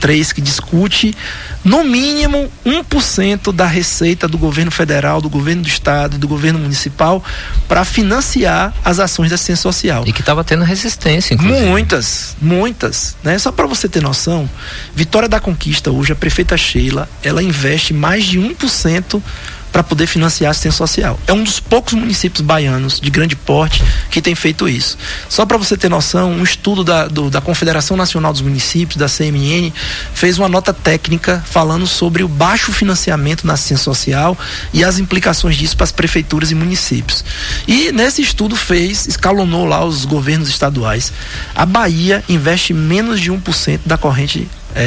3, que discute no mínimo 1% da receita do governo federal, do governo do estado e do governo municipal para financiar as ações da assistência social. E que estava tendo resistência, inclusive. Muitas, né? Só para você ter noção, Vitória da Conquista hoje, a prefeita Sheila, ela investe mais de 1% para poder financiar a assistência social. É um dos poucos municípios baianos de grande porte que tem feito isso. Só para você ter noção, um estudo da Confederação Nacional dos Municípios, da CMN, fez uma nota técnica falando sobre o baixo financiamento na assistência social e as implicações disso para as prefeituras e municípios. E nesse estudo escalonou lá os governos estaduais. A Bahia investe menos de 1% da corrente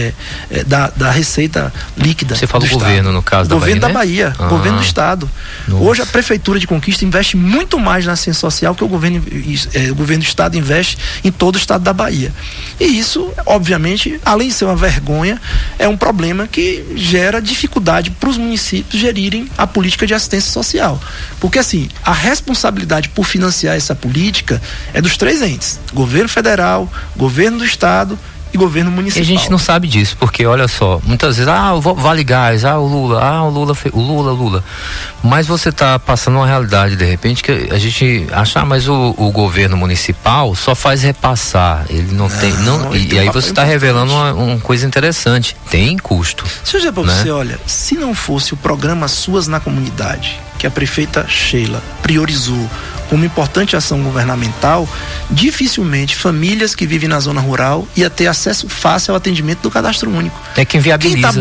da receita líquida. Você fala do governo, no caso da Bahia, governo da Bahia, governo do estado. Nossa. Hoje a prefeitura de Conquista investe muito mais na assistência social que o governo do estado investe em todo o estado da Bahia. E isso, obviamente, além de ser uma vergonha, é um problema que gera dificuldade para os municípios gerirem a política de assistência social. Porque assim, a responsabilidade por financiar essa política é dos 3 entes: governo federal, governo do estado e governo municipal. E a gente não sabe disso, porque olha só, muitas vezes, Vale Gás, o Lula. Mas você está passando uma realidade, de repente, que a gente acha, mas o governo municipal só faz repassar, ele não tem, e aí você está revelando uma coisa interessante, tem custo. Deixa eu dizer para você, olha, se não fosse o programa Suas na Comunidade, que a prefeita Sheila priorizou como importante ação governamental, dificilmente famílias que vivem na zona rural ia ter acesso fácil ao atendimento do cadastro único. É quem viabiliza, quem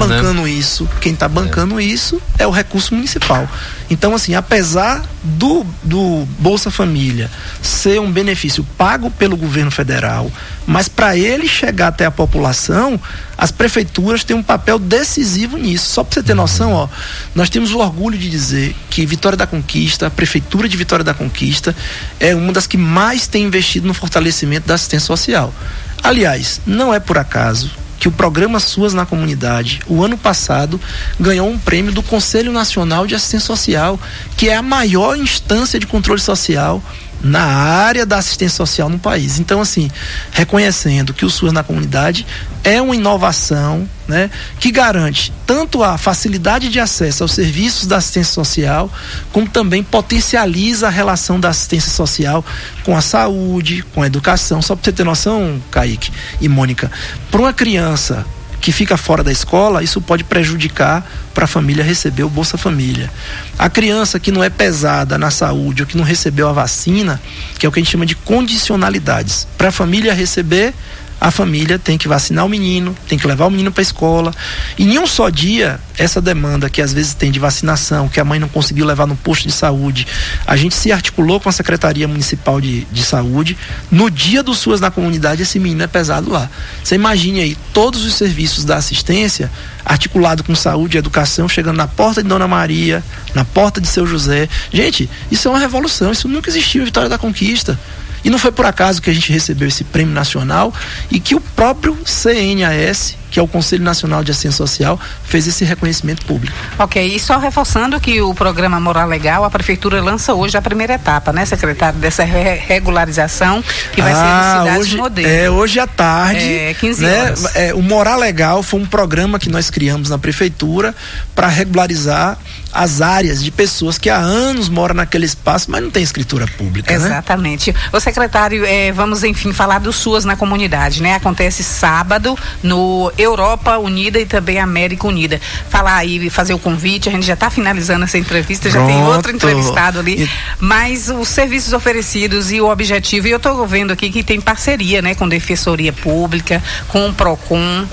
está bancando isso é o recurso municipal. Então, assim, apesar do Bolsa Família ser um benefício pago pelo governo federal, mas para ele chegar até a população, as prefeituras têm um papel decisivo nisso. Só para você ter noção, nós temos o orgulho de dizer que Vitória da Conquista, a prefeitura de Vitória da Conquista, é uma das que mais tem investido no fortalecimento da assistência social. Aliás, não é por acaso que o programa Suas na Comunidade, o ano passado, ganhou um prêmio do Conselho Nacional de Assistência Social, que é a maior instância de controle social na área da assistência social no país. Então, assim, reconhecendo que o Suas na Comunidade é uma inovação, né, que garante tanto a facilidade de acesso aos serviços da assistência social, como também potencializa a relação da assistência social com a saúde, com a educação. Só para você ter noção, Kaique e Mônica, para uma criança que fica fora da escola, isso pode prejudicar para a família receber o Bolsa Família. A criança que não é pesada na saúde ou que não recebeu a vacina, que é o que a gente chama de condicionalidades, para a família receber, a família tem que vacinar o menino, tem que levar o menino para a escola. E em um só dia, essa demanda que às vezes tem de vacinação, que a mãe não conseguiu levar no posto de saúde, a gente se articulou com a Secretaria Municipal de Saúde. No dia do Suas na Comunidade, esse menino é pesado lá. Você imagine aí, todos os serviços da assistência, articulado com saúde e educação, chegando na porta de Dona Maria, na porta de Seu José. Gente, isso é uma revolução, isso nunca existiu em Vitória da Conquista. E não foi por acaso que a gente recebeu esse prêmio nacional e que o próprio CNAS, que é o Conselho Nacional de Assistência Social, fez esse reconhecimento público. Ok, e só reforçando que o programa Morar Legal, a Prefeitura lança hoje a primeira etapa, né, secretário, dessa regularização, que vai ser em cidades modelo. Hoje à tarde, 15 horas. O Morar Legal foi um programa que nós criamos na Prefeitura para regularizar as áreas de pessoas que há anos moram naquele espaço, mas não tem escritura pública. Exatamente. Né? O secretário, vamos enfim falar do Suas na Comunidade, né? Acontece sábado no Europa Unida e também América Unida. Falar aí, fazer o convite, a gente já está finalizando essa entrevista, já tem outro entrevistado ali, mas os serviços oferecidos e o objetivo, e eu estou vendo aqui que tem parceria, né, com Defensoria Pública, com o PROCON.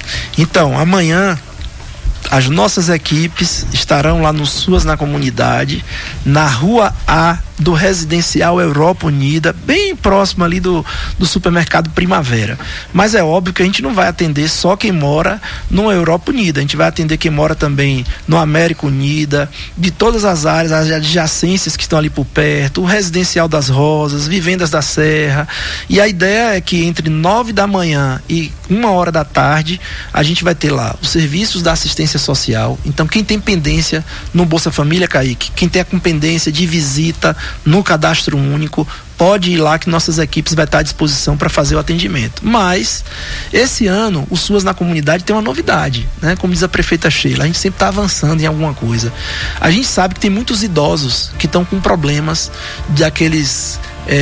Então, amanhã as nossas equipes estarão lá no Suas na Comunidade, na Rua A do Residencial Europa Unida, bem próximo ali do supermercado Primavera. Mas é óbvio que a gente não vai atender só quem mora no Europa Unida, a gente vai atender quem mora também no América Unida, de todas as áreas, as adjacências que estão ali por perto, o Residencial das Rosas, Vivendas da Serra. E a ideia é que entre 9 da manhã e 1h da tarde, a gente vai ter lá os serviços da assistência social. Então, quem tem pendência no Bolsa Família, Kaique, quem tem a pendência de visita no cadastro único, pode ir lá que nossas equipes vai estar à disposição para fazer o atendimento. Mas esse ano o SUAS na comunidade tem uma novidade, né? Como diz a prefeita Sheila, a gente sempre está avançando em alguma coisa. A gente sabe que tem muitos idosos que estão com problemas daqueles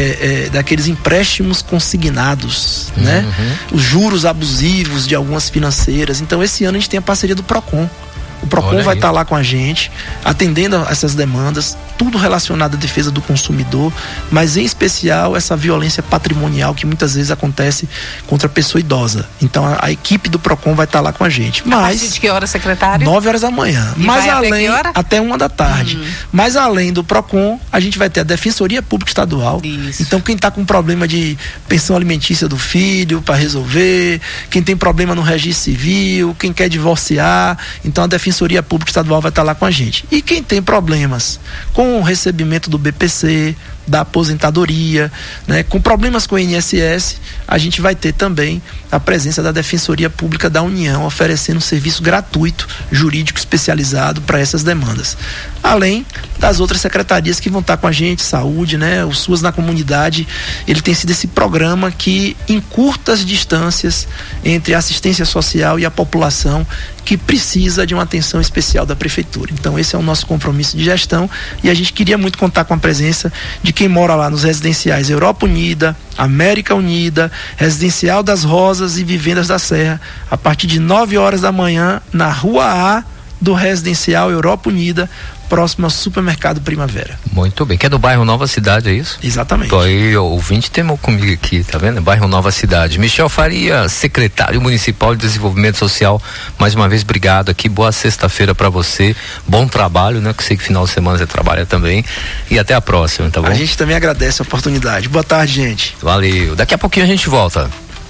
empréstimos consignados, né? Os juros abusivos de algumas financeiras. Então esse ano a gente tem a parceria do Procon. O Procon vai estar lá com a gente, atendendo a essas demandas, tudo relacionado à defesa do consumidor, mas em especial essa violência patrimonial que muitas vezes acontece contra a pessoa idosa. Então a equipe do Procon vai estar lá com a gente. Mas, a partir de que hora, secretário? 9 horas da manhã. E mas além, até 1 da tarde. Mas além do Procon, a gente vai ter a Defensoria Pública Estadual. Isso. Então quem está com problema de pensão alimentícia do filho para resolver, quem tem problema no registro civil, quem quer divorciar, então a Defensoria Pública Estadual vai estar lá com a gente. E quem tem problemas com o recebimento do BPC, da aposentadoria, né, com problemas com o INSS, a gente vai ter também a presença da Defensoria Pública da União, oferecendo um serviço gratuito, jurídico especializado para essas demandas. Além das outras secretarias que vão estar com a gente, saúde, né, o SUAS na comunidade, ele tem sido esse programa que encurta as distâncias entre a assistência social e a população que precisa de uma atenção especial da prefeitura. Então esse é o nosso compromisso de gestão e a gente queria muito contar com a presença de quem mora lá nos residenciais Europa Unida, América Unida, Residencial das Rosas e Vivendas da Serra, a partir de 9 horas da manhã, na Rua A do Residencial Europa Unida, próximo ao Supermercado Primavera. Muito bem, que é do bairro Nova Cidade, é isso? Exatamente. Tô aí, o ouvinte temou comigo aqui, tá vendo? Bairro Nova Cidade. Michel Faria, secretário municipal de desenvolvimento social, mais uma vez obrigado aqui, boa sexta-feira para você, bom trabalho, né? Que sei que final de semana você trabalha também, e até a próxima, tá bom? A gente também agradece a oportunidade. Boa tarde, gente. Valeu, daqui a pouquinho a gente volta.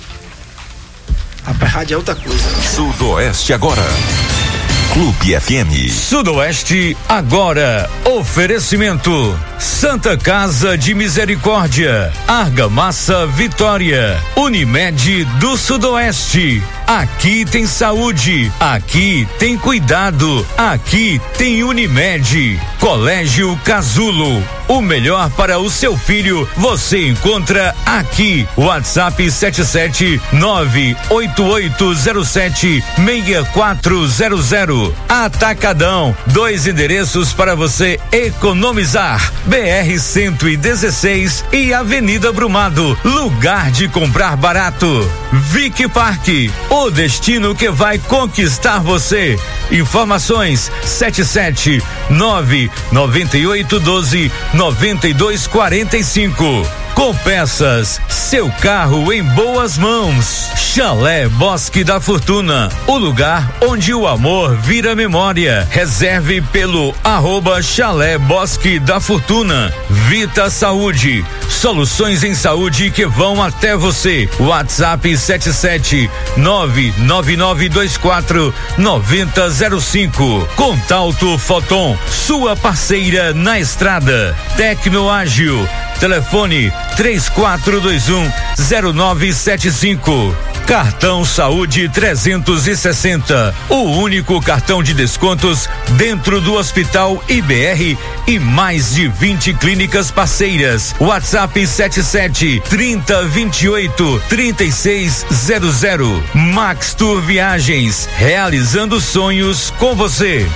Rapaz, rádio é outra coisa. Sudoeste agora. Clube FM. Sudoeste agora. Oferecimento: Santa Casa de Misericórdia, Argamassa Vitória, Unimed do Sudoeste. Aqui tem saúde, aqui tem cuidado, aqui tem Unimed. Colégio Casulo, o melhor para o seu filho você encontra aqui. WhatsApp 77988076400. Atacadão, 2 endereços para você economizar: BR-116 e Avenida Brumado, lugar de comprar barato. Vic Parque, o destino que vai conquistar você. Informações 77998129245. Com Peças, seu carro em boas mãos. Chalé Bosque da Fortuna, o lugar onde o amor vira memória. Reserve pelo @Chalé Bosque da Fortuna. Vita Saúde, soluções em saúde que vão até você. WhatsApp 77999249005. Contalto Foton, sua parceira na estrada. Tecnoágil, telefone 34210975. Cartão Saúde 360, o único cartão de descontos dentro do Hospital IBR e mais de 20 clínicas parceiras. WhatsApp 7730283600. Max Tour Viagens, realizando sonhos com você.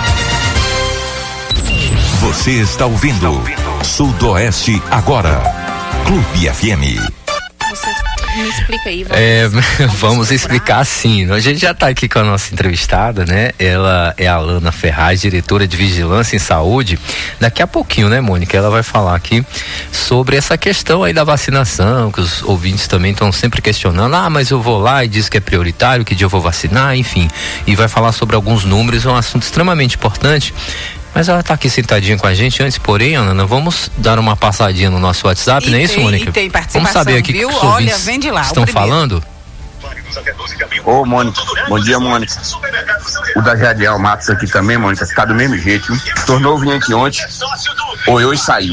Você está ouvindo Sudoeste agora. Clube FM. Me explica aí. Vamos explicar sim. A gente já está aqui com a nossa entrevistada, né? Ela é a Alana Ferraz, diretora de Vigilância em Saúde. Daqui a pouquinho, né, Mônica? Ela vai falar aqui sobre essa questão aí da vacinação, que os ouvintes também estão sempre questionando. Ah, mas eu vou lá e diz que é prioritário, que dia eu vou vacinar, enfim. E vai falar sobre alguns números, é um assunto extremamente importante. Mas ela está aqui sentadinha com a gente. Antes, porém, Ana, vamos dar uma passadinha no nosso WhatsApp, não é isso, Mônica? E tem participação, vamos saber aqui o que os ouvintes vem de lá, estão falando. Ô, Mônica, bom dia, Mônica. O da Jadiel Matos aqui também, Mônica, tá do mesmo jeito, hein? Tornou vir aqui ontem, ou hoje saiu.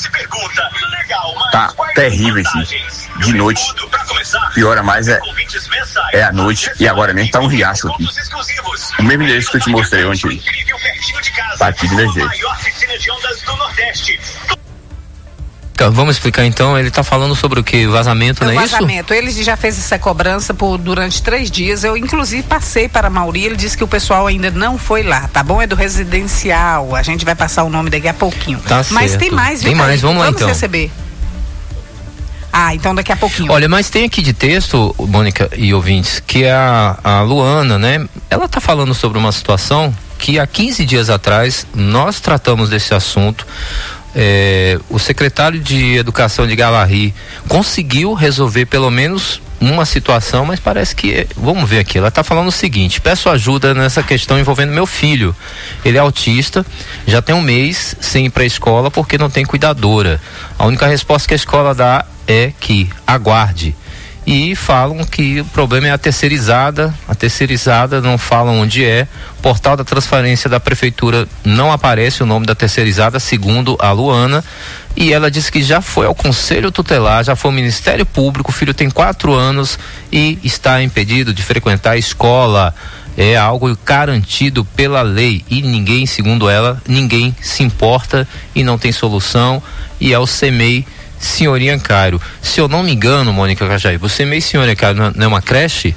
Tá terrível aqui. De noite, piora mais é a noite, e agora mesmo tá um riacho aqui. O mesmo endereço que eu te mostrei ontem. Tá aqui de jeito. Então, vamos explicar então, ele está falando sobre o que? Vazamento, não é isso? Vazamento, ele já fez essa cobrança durante 3 dias, eu inclusive passei para a Mauri, ele disse que o pessoal ainda não foi lá, tá bom? É do residencial, a gente vai passar o nome daqui a pouquinho. Tá mas certo. Tem mais, viu? Tem mais, vamos lá então. Receber. Então daqui a pouquinho. Olha, mas tem aqui de texto, Mônica e ouvintes, que a Luana, né? Ela tá falando sobre uma situação que há 15 dias atrás nós tratamos desse assunto. O secretário de Educação de Galarri conseguiu resolver pelo menos uma situação, mas parece que, vamos ver aqui, ela está falando o seguinte: peço ajuda nessa questão envolvendo meu filho, ele é autista, já tem 1 mês sem ir para a escola porque não tem cuidadora, a única resposta que a escola dá é que aguarde, e falam que o problema é a terceirizada não falam onde é, o portal da transparência da prefeitura não aparece o nome da terceirizada, segundo a Luana, e ela disse que já foi ao conselho tutelar, já foi ao Ministério Público, o filho tem 4 anos e está impedido de frequentar a escola, é algo garantido pela lei, e ninguém, segundo ela, ninguém se importa e não tem solução, e é o CEMEI Senhorinha Cairo. Se eu não me engano, Mônica Cajaí, você meio Senhorinha Cairo não é uma creche?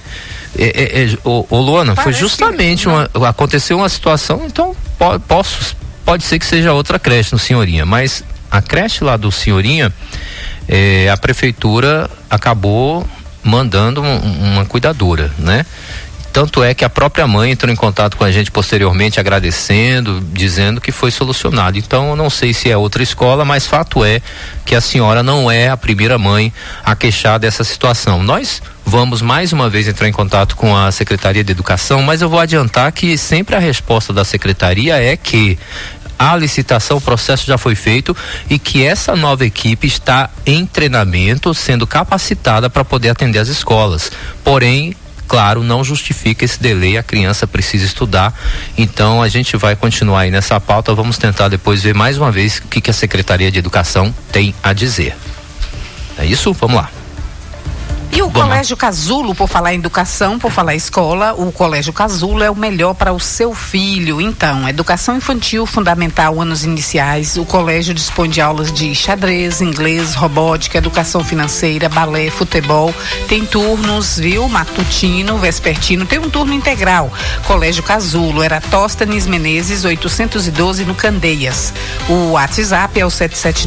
Luana, foi justamente aconteceu uma situação, então pode ser que seja outra creche no Senhorinha, mas a creche lá do Senhorinha, a prefeitura acabou mandando uma cuidadora, né? Tanto é que a própria mãe entrou em contato com a gente posteriormente, agradecendo, dizendo que foi solucionado. Então, eu não sei se é outra escola, mas fato é que a senhora não é a primeira mãe a queixar dessa situação. Nós vamos mais uma vez entrar em contato com a Secretaria de Educação, mas eu vou adiantar que sempre a resposta da Secretaria é que a licitação, o processo já foi feito e que essa nova equipe está em treinamento, sendo capacitada para poder atender as escolas. Porém, claro, não justifica esse delay, a criança precisa estudar, então a gente vai continuar aí nessa pauta, vamos tentar depois ver mais uma vez o que a Secretaria de Educação tem a dizer. É isso? Vamos lá. E o Colégio Casulo, por falar em educação, por falar em escola, o Colégio Casulo é o melhor para o seu filho. Então, educação infantil, fundamental, anos iniciais, o colégio dispõe de aulas de xadrez, inglês, robótica, educação financeira, balé, futebol, tem turnos, viu? Matutino, vespertino, tem um turno integral. Colégio Casulo, Eratóstenes Menezes, 812 no Candeias. O WhatsApp é o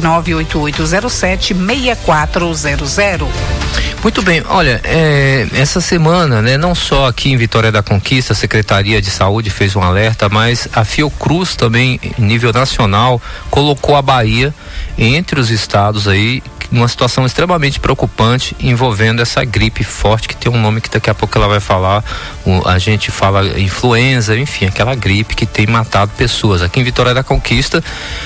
779-8807-6400. Muito bem, olha, essa semana, né, não só aqui em Vitória da Conquista, a Secretaria de Saúde fez um alerta, mas a Fiocruz também, em nível nacional, colocou a Bahia entre os estados aí, numa situação extremamente preocupante, envolvendo essa gripe forte, que tem um nome que daqui a pouco ela vai falar, a gente fala influenza, enfim, aquela gripe que tem matado pessoas. Aqui em Vitória da Conquista,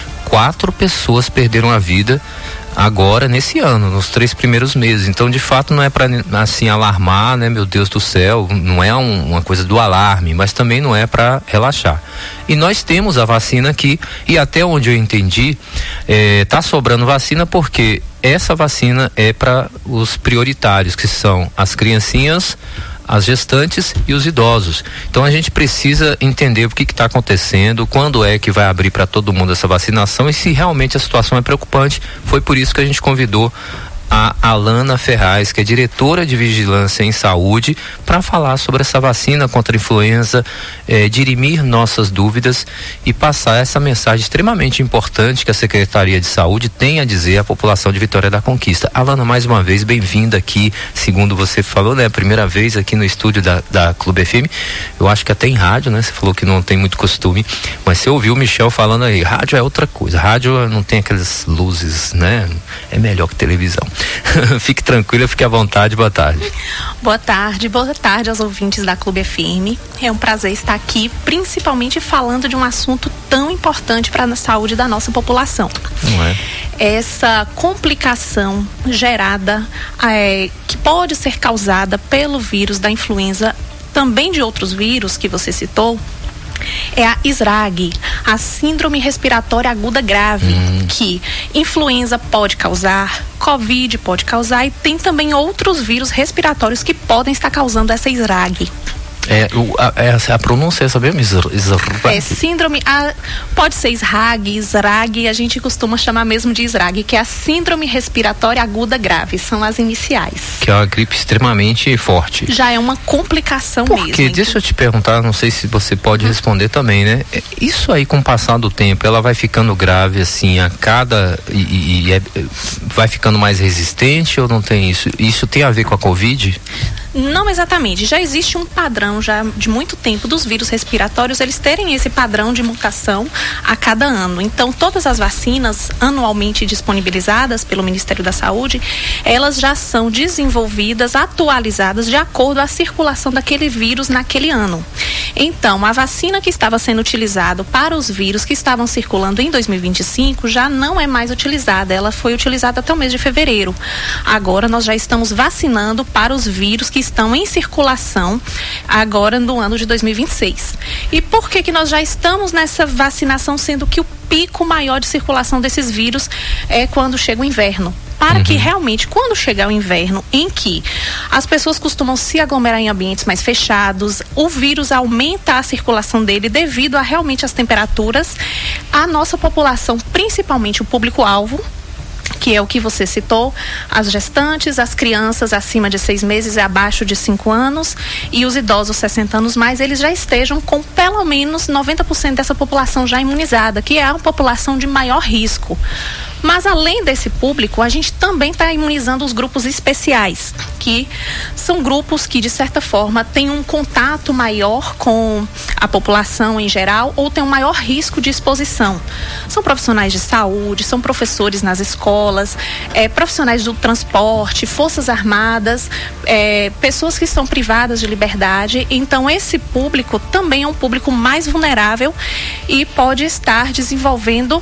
4 pessoas perderam a vida agora nesse ano, nos 3 primeiros meses. Então, de fato, não é para assim alarmar, né, meu Deus do céu, não é uma coisa do alarme, mas também não é para relaxar. E nós temos a vacina aqui, e até onde eu entendi, tá sobrando vacina, porque essa vacina é para os prioritários, que são as criancinhas, as gestantes e os idosos. Então a gente precisa entender o que está acontecendo, quando é que vai abrir para todo mundo essa vacinação e se realmente a situação é preocupante. Foi por isso que a gente convidou a Alana Ferraz, que é diretora de Vigilância em Saúde, para falar sobre essa vacina contra a influenza, dirimir nossas dúvidas e passar essa mensagem extremamente importante que a Secretaria de Saúde tem a dizer à população de Vitória da Conquista. Alana, mais uma vez, bem-vinda aqui, segundo você falou, né? Primeira vez aqui no estúdio da Clube FM, eu acho que até em rádio, né? Você falou que não tem muito costume, mas você ouviu o Michel falando aí, rádio é outra coisa, rádio não tem aquelas luzes, né? É melhor que televisão. Fique tranquila, fique à vontade, boa tarde. Boa tarde aos ouvintes da Clube FM. É um prazer estar aqui, principalmente falando de um assunto tão importante para a saúde da nossa população. Não é? Essa complicação gerada, que pode ser causada pelo vírus da influenza, também de outros vírus que você citou, é a SRAG, a Síndrome Respiratória Aguda Grave, que influenza pode causar, Covid pode causar e tem também outros vírus respiratórios que podem estar causando essa SRAG. A pronúncia é essa mesmo? É síndrome, pode ser SRAG, a gente costuma chamar mesmo de SRAG, que é a síndrome respiratória aguda grave, são as iniciais. Que é uma gripe extremamente forte. Já é uma complicação mesmo. Porque, deixa eu te perguntar, não sei se você pode responder também, né? Isso aí, com o passar do tempo, ela vai ficando grave assim, vai ficando mais resistente ou não tem isso? Isso tem a ver com a Covid? Não exatamente, já existe um padrão já de muito tempo dos vírus respiratórios, eles terem esse padrão de mutação a cada ano. Então, todas as vacinas anualmente disponibilizadas pelo Ministério da Saúde, elas já são desenvolvidas, atualizadas de acordo à circulação daquele vírus naquele ano. Então, a vacina que estava sendo utilizada para os vírus que estavam circulando em 2025 já não é mais utilizada, ela foi utilizada até o mês de fevereiro. Agora nós já estamos vacinando para os vírus que estão em circulação agora no ano de 2026. E por que nós já estamos nessa vacinação, sendo que o pico maior de circulação desses vírus é quando chega o inverno? Para que realmente, quando chegar o inverno, em que as pessoas costumam se aglomerar em ambientes mais fechados, o vírus aumenta a circulação dele devido a realmente as temperaturas, a nossa população, principalmente o público-alvo, que é o que você citou, as gestantes, as crianças acima de 6 meses e abaixo de 5 anos e os idosos 60 anos mais, eles já estejam com pelo menos 90% dessa população já imunizada, que é a população de maior risco. Mas além desse público, a gente também está imunizando os grupos especiais, que são grupos que, de certa forma, têm um contato maior com a população em geral ou têm um maior risco de exposição. São profissionais de saúde, são professores nas escolas, profissionais do transporte, forças armadas, pessoas que estão privadas de liberdade. Então, esse público também é um público mais vulnerável e pode estar desenvolvendo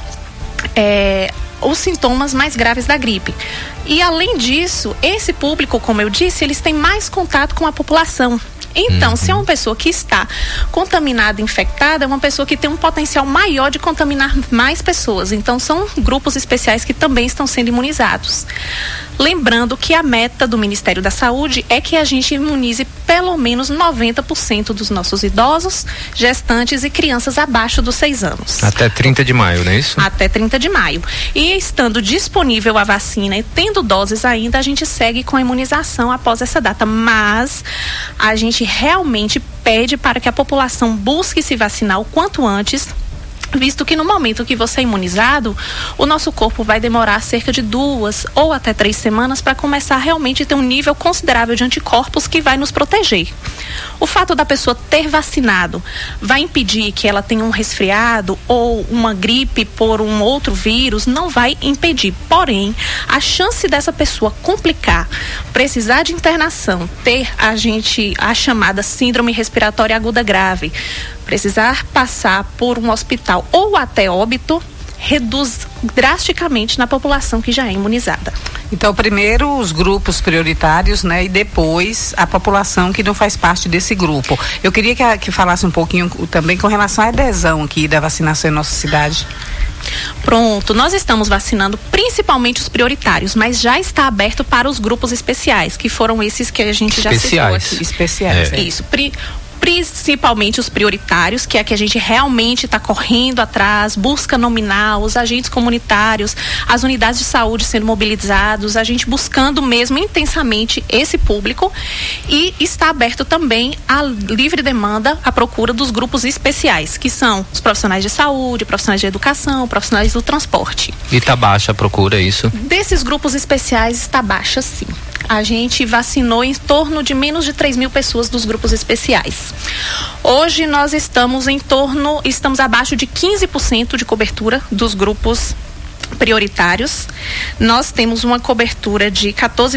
os sintomas mais graves da gripe. E além disso, esse público, como eu disse, eles têm mais contato com a população. Então, se é uma pessoa que está contaminada, infectada, é uma pessoa que tem um potencial maior de contaminar mais pessoas. Então, são grupos especiais que também estão sendo imunizados. Lembrando que a meta do Ministério da Saúde é que a gente imunize pelo menos 90% dos nossos idosos, gestantes e crianças abaixo dos 6 anos. Até 30 de maio, não é isso? Até 30 de maio. E estando disponível a vacina e tendo doses ainda, a gente segue com a imunização após essa data. Mas a gente realmente pede para que a população busque se vacinar o quanto antes, visto que no momento que você é imunizado, o nosso corpo vai demorar cerca de 2 ou até 3 semanas para começar a realmente ter um nível considerável de anticorpos que vai nos proteger. O fato da pessoa ter vacinado vai impedir que ela tenha um resfriado ou uma gripe por um outro vírus? Não vai impedir. Porém, a chance dessa pessoa complicar, precisar de internação, ter a chamada síndrome respiratória aguda grave, precisar passar por um hospital ou até óbito, reduz drasticamente na população que já é imunizada. Então, primeiro os grupos prioritários, né? E depois a população que não faz parte desse grupo. Eu queria que falasse um pouquinho também com relação à adesão aqui da vacinação em nossa cidade. Pronto, nós estamos vacinando principalmente os prioritários, mas já está aberto para os grupos especiais, que foram esses que a gente já citou aqui. Especiais. Isso, principalmente os prioritários, que é que a gente realmente está correndo atrás, busca nominal, os agentes comunitários, as unidades de saúde sendo mobilizados, a gente buscando mesmo intensamente esse público, e está aberto também a livre demanda, a procura dos grupos especiais, que são os profissionais de saúde, profissionais de educação, profissionais do transporte. E está baixa a procura, é isso? Desses grupos especiais está baixa, sim. A gente vacinou em torno de menos de 3.000 pessoas dos grupos especiais. Hoje nós estamos abaixo de 15% de cobertura dos grupos prioritários. Nós temos uma cobertura de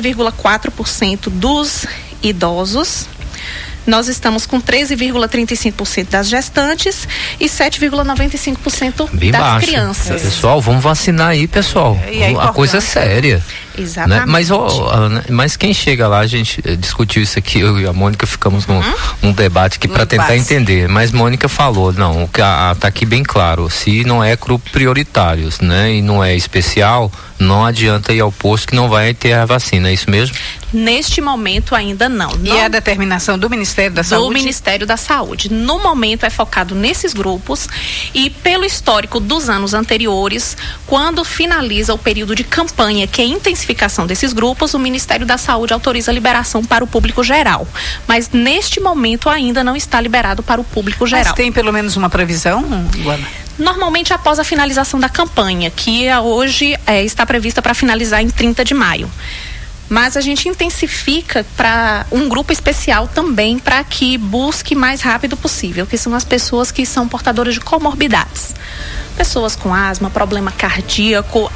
14,4% dos idosos. Nós estamos com 13,35% das gestantes e 7,95% das crianças. Pessoal, vamos vacinar aí, pessoal. A coisa é séria. Exatamente. Né? Mas quem chega lá, a gente discutiu isso aqui, eu e a Mônica ficamos num debate aqui para tentar entender. Mas Mônica falou, não, tá aqui bem claro, se não é grupo prioritário, né, e não é especial, não adianta ir ao posto que não vai ter a vacina, é isso mesmo? Neste momento ainda não. E é a determinação do Ministério da Saúde? Do Ministério da Saúde. No momento é focado nesses grupos e pelo histórico dos anos anteriores, quando finaliza o período de campanha, que é a intensificação desses grupos, o Ministério da Saúde autoriza a liberação para o público geral. Mas neste momento ainda não está liberado para o público geral. Mas tem pelo menos uma previsão, Luana? Normalmente após a finalização da campanha, que hoje está prevista para finalizar em 30 de maio. Mas a gente intensifica para um grupo especial também para que busque mais rápido possível, que são as pessoas que são portadoras de comorbidades. Pessoas com asma, problema cardíaco,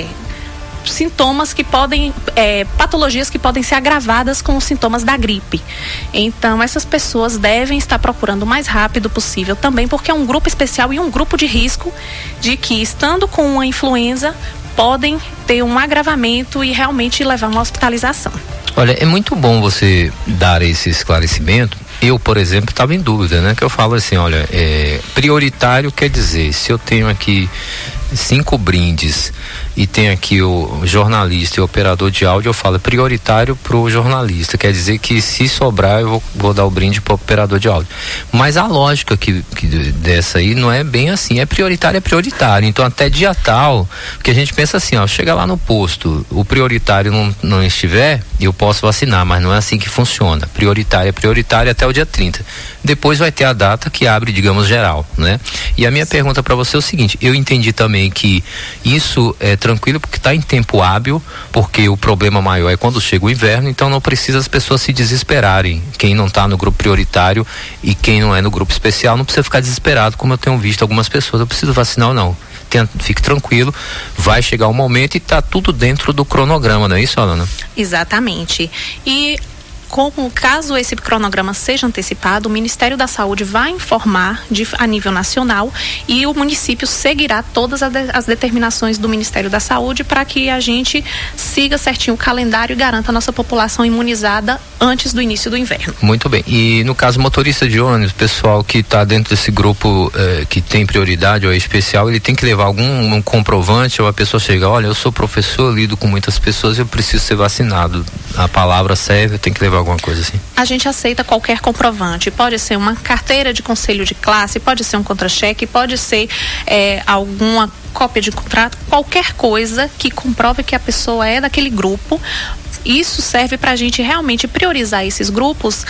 sintomas que podem, patologias que podem ser agravadas com os sintomas da gripe. Então, essas pessoas devem estar procurando o mais rápido possível também, porque é um grupo especial e um grupo de risco de que, estando com uma influenza, podem ter um agravamento e realmente levar a uma hospitalização. Olha, é muito bom você dar esse esclarecimento. Eu, por exemplo, estava em dúvida, né? Que eu falo assim, olha, prioritário quer dizer, se eu tenho aqui 5 brindes e tem aqui o jornalista e o operador de áudio, eu falo prioritário pro jornalista, quer dizer que se sobrar eu vou dar o brinde pro operador de áudio. Mas a lógica que dessa aí não é bem assim, é prioritário, então até dia tal, porque a gente pensa assim, ó, chega lá no posto, o prioritário não estiver, eu posso vacinar, mas não é assim que funciona, prioritário até o dia 30, depois vai ter a data que abre, digamos, geral, né? E a minha pergunta para você é o seguinte, eu entendi também que isso é tranquilo porque está em tempo hábil, porque o problema maior é quando chega o inverno, então não precisa as pessoas se desesperarem, quem não está no grupo prioritário e quem não é no grupo especial não precisa ficar desesperado, como eu tenho visto algumas pessoas, eu preciso vacinar ou não, fique tranquilo, vai chegar um momento e está tudo dentro do cronograma, não é isso, Alana? Exatamente, e caso esse cronograma seja antecipado, o Ministério da Saúde vai informar a nível nacional e o município seguirá todas as determinações do Ministério da Saúde para que a gente siga certinho o calendário e garanta a nossa população imunizada antes do início do inverno. Muito bem. E no caso motorista de ônibus, pessoal que está dentro desse grupo que tem prioridade ou é especial, ele tem que levar algum comprovante ou a pessoa chega, olha, eu sou professor, lido com muitas pessoas, eu preciso ser vacinado. A palavra serve, eu tenho que levar alguma coisa assim? A gente aceita qualquer comprovante, pode ser uma carteira de conselho de classe, pode ser um contra-cheque, pode ser alguma cópia de contrato, qualquer coisa que comprove que a pessoa é daquele grupo. Isso serve para a gente realmente priorizar esses grupos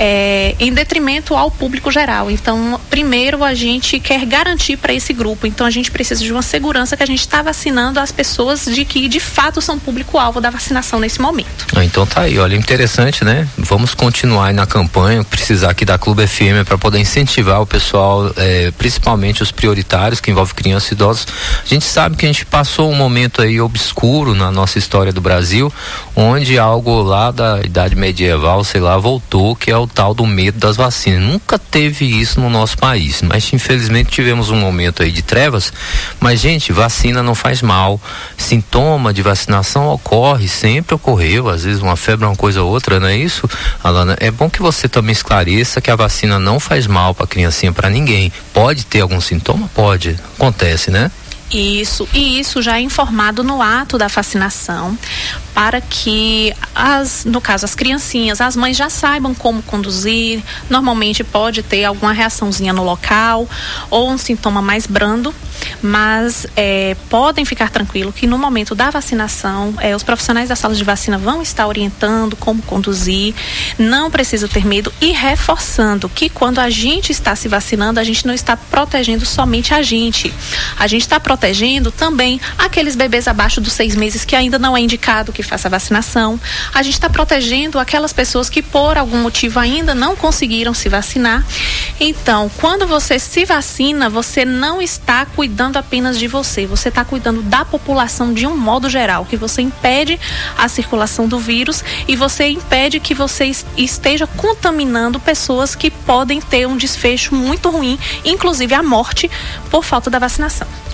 em detrimento ao público geral. Então, primeiro a gente quer garantir para esse grupo. Então, a gente precisa de uma segurança que a gente está vacinando as pessoas de que de fato são público-alvo da vacinação nesse momento. Então tá aí, olha, interessante, né? Vamos continuar aí na campanha, precisar aqui da Clube FM para poder incentivar o pessoal, principalmente os prioritários que envolvem crianças e idosos. A gente sabe que a gente passou um momento aí obscuro na nossa história do Brasil, onde algo lá da idade medieval, sei lá, voltou, que é o tal do medo das vacinas. Nunca teve isso no nosso país, mas infelizmente tivemos um momento aí de trevas. Mas, gente, vacina não faz mal, sintoma de vacinação ocorre, sempre ocorreu, às vezes uma febre, uma coisa ou outra, não é isso, Alana? É bom que você também esclareça que a vacina não faz mal para criancinha, para ninguém. Pode ter algum sintoma? Pode, acontece, né? Isso, e isso já é informado no ato da vacinação, para que, no caso, as criancinhas, as mães já saibam como conduzir. Normalmente pode ter alguma reaçãozinha no local ou um sintoma mais brando, mas podem ficar tranquilos que no momento da vacinação, os profissionais da sala de vacina vão estar orientando como conduzir, não precisa ter medo, e reforçando que quando a gente está se vacinando, a gente não está protegendo somente a gente está protegendo também aqueles bebês abaixo dos 6 meses que ainda não é indicado que faça a vacinação, a gente está protegendo aquelas pessoas que por algum motivo ainda não conseguiram se vacinar. Então, quando você se vacina, você não está cuidando apenas de você está cuidando da população de um modo geral, que você impede a circulação do vírus e você impede que você esteja contaminando pessoas que podem ter um desfecho muito ruim, inclusive a morte por falta da vacinação.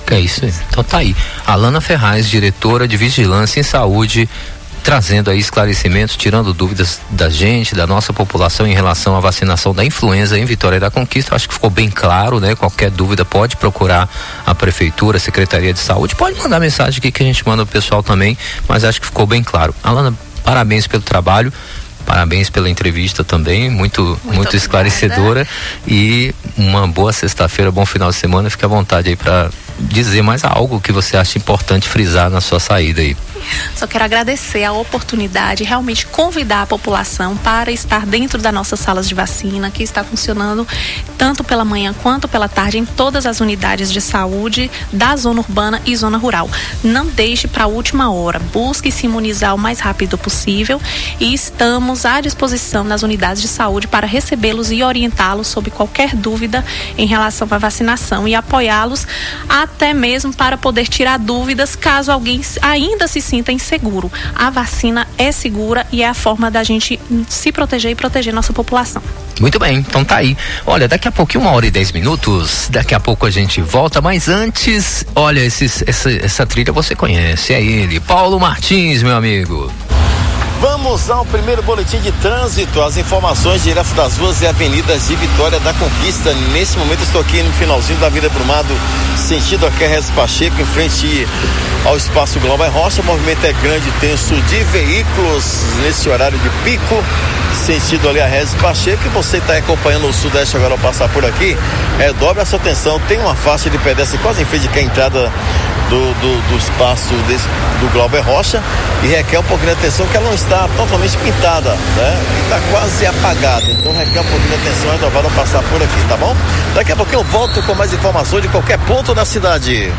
É isso aí. Então tá aí. Alana Ferraz, diretora de Vigilância em Saúde, trazendo aí esclarecimentos, tirando dúvidas da gente, da nossa população em relação à vacinação da influenza em Vitória da Conquista. Acho que ficou bem claro, né? Qualquer dúvida pode procurar a Prefeitura, a Secretaria de Saúde, pode mandar mensagem aqui que a gente manda pro pessoal também, mas acho que ficou bem claro. Alana, parabéns pelo trabalho. Parabéns pela entrevista também, muito esclarecedora, e uma boa sexta-feira, bom final de semana. Fique à vontade aí para dizer mais algo que você acha importante frisar na sua saída aí. Só quero agradecer a oportunidade, realmente convidar a população para estar dentro das nossas salas de vacina, que está funcionando tanto pela manhã quanto pela tarde em todas as unidades de saúde da zona urbana e zona rural. Não deixe para a última hora, busque se imunizar o mais rápido possível, e estamos à disposição das unidades de saúde para recebê-los e orientá-los sobre qualquer dúvida em relação à vacinação, e apoiá-los até mesmo para poder tirar dúvidas caso alguém ainda se sinta inseguro. A vacina é segura e é a forma da gente se proteger e proteger nossa população. Muito bem, então tá aí. Olha, daqui a pouquinho, 1h10, daqui a pouco a gente volta, mas antes, olha, essa trilha você conhece, é ele, Paulo Martins, meu amigo. Vamos ao primeiro boletim de trânsito, as informações direto das ruas e avenidas de Vitória da Conquista. Nesse momento estou aqui no finalzinho da Avenida Brumado, sentido aqui a Regis Pacheco, em frente ao Espaço Glauber Rocha. O movimento é grande, tenso de veículos nesse horário de pico, sentido ali a Regis Pacheco. E você está acompanhando o Sudeste agora ao passar por aqui, dobre a sua atenção, tem uma faixa de pedestre quase em frente à entrada do espaço do Glauber Rocha, e requer um pouquinho de atenção que ela não está totalmente pintada, né? Está quase apagada, então requer um pouquinho de atenção redobrada ao passar por aqui, tá bom? Daqui a pouquinho eu volto com mais informações de qualquer ponto da cidade.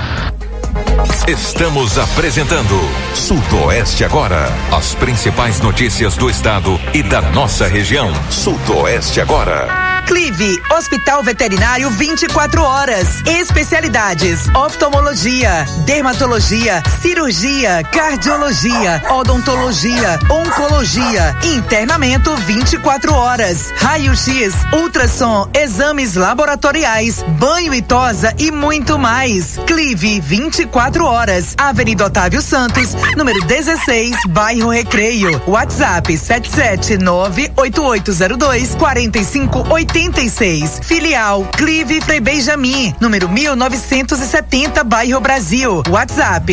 Estamos apresentando Sudoeste Agora. As principais notícias do estado e da nossa região. Sudoeste Agora. Clive, Hospital Veterinário 24 horas. Especialidades: oftalmologia, dermatologia, cirurgia, cardiologia, odontologia, oncologia, internamento 24 horas, raio-x, ultrassom, exames laboratoriais, banho e tosa e muito mais. Clive 24 horas. Avenida Otávio Santos, número 16, bairro Recreio. WhatsApp 77988024586. Filial Clive Frei Benjamin, número 1970, bairro Brasil. WhatsApp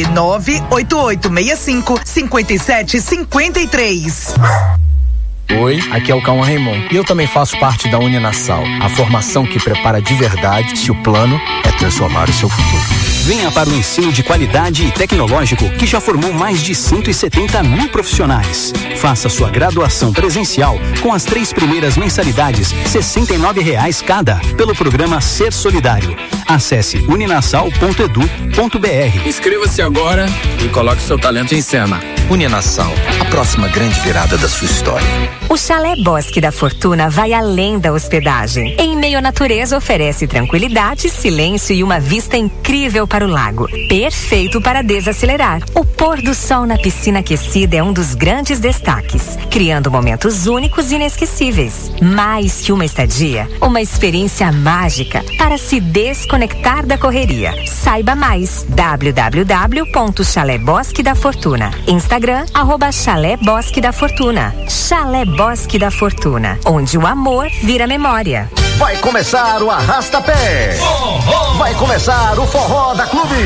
988655753. Oi, aqui é o Cauã Raymond e eu também faço parte da Uninasal, a formação que prepara de verdade se o plano é transformar o seu futuro. Venha para o ensino de qualidade e tecnológico que já formou mais de 170 mil profissionais. Faça sua graduação presencial com as 3 primeiras mensalidades, R$69 cada, pelo programa Ser Solidário. Acesse uninasal.edu.br. Inscreva-se agora e coloque seu talento em cena. Uninasal, a próxima grande virada da sua história. O Chalé Bosque da Fortuna vai além da hospedagem. Em meio à natureza, oferece tranquilidade, silêncio e uma vista incrível para o lago. Perfeito para desacelerar. O pôr do sol na piscina aquecida é um dos grandes destaques, criando momentos únicos e inesquecíveis. Mais que uma estadia, uma experiência mágica para se desconectar da correria. Saiba mais: www.Chalé Bosque da Fortuna. Instagram, @Chalé Bosque da Fortuna. Chalé Bosque da Fortuna, onde o amor vira memória. Vai começar o Arrasta-Pé. Vai começar o Forró da Clube.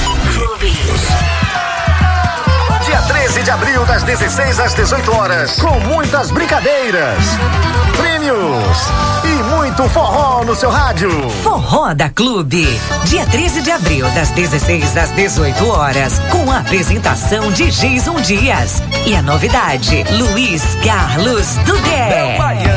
Dia 13 de abril, das 16 às 18 horas, com muitas brincadeiras, prêmios e muito forró no seu rádio. Forró da Clube, dia 13 de abril, das 16 às 18 horas, com a apresentação de Jason Dias. E a novidade, Luiz Carlos Dudé.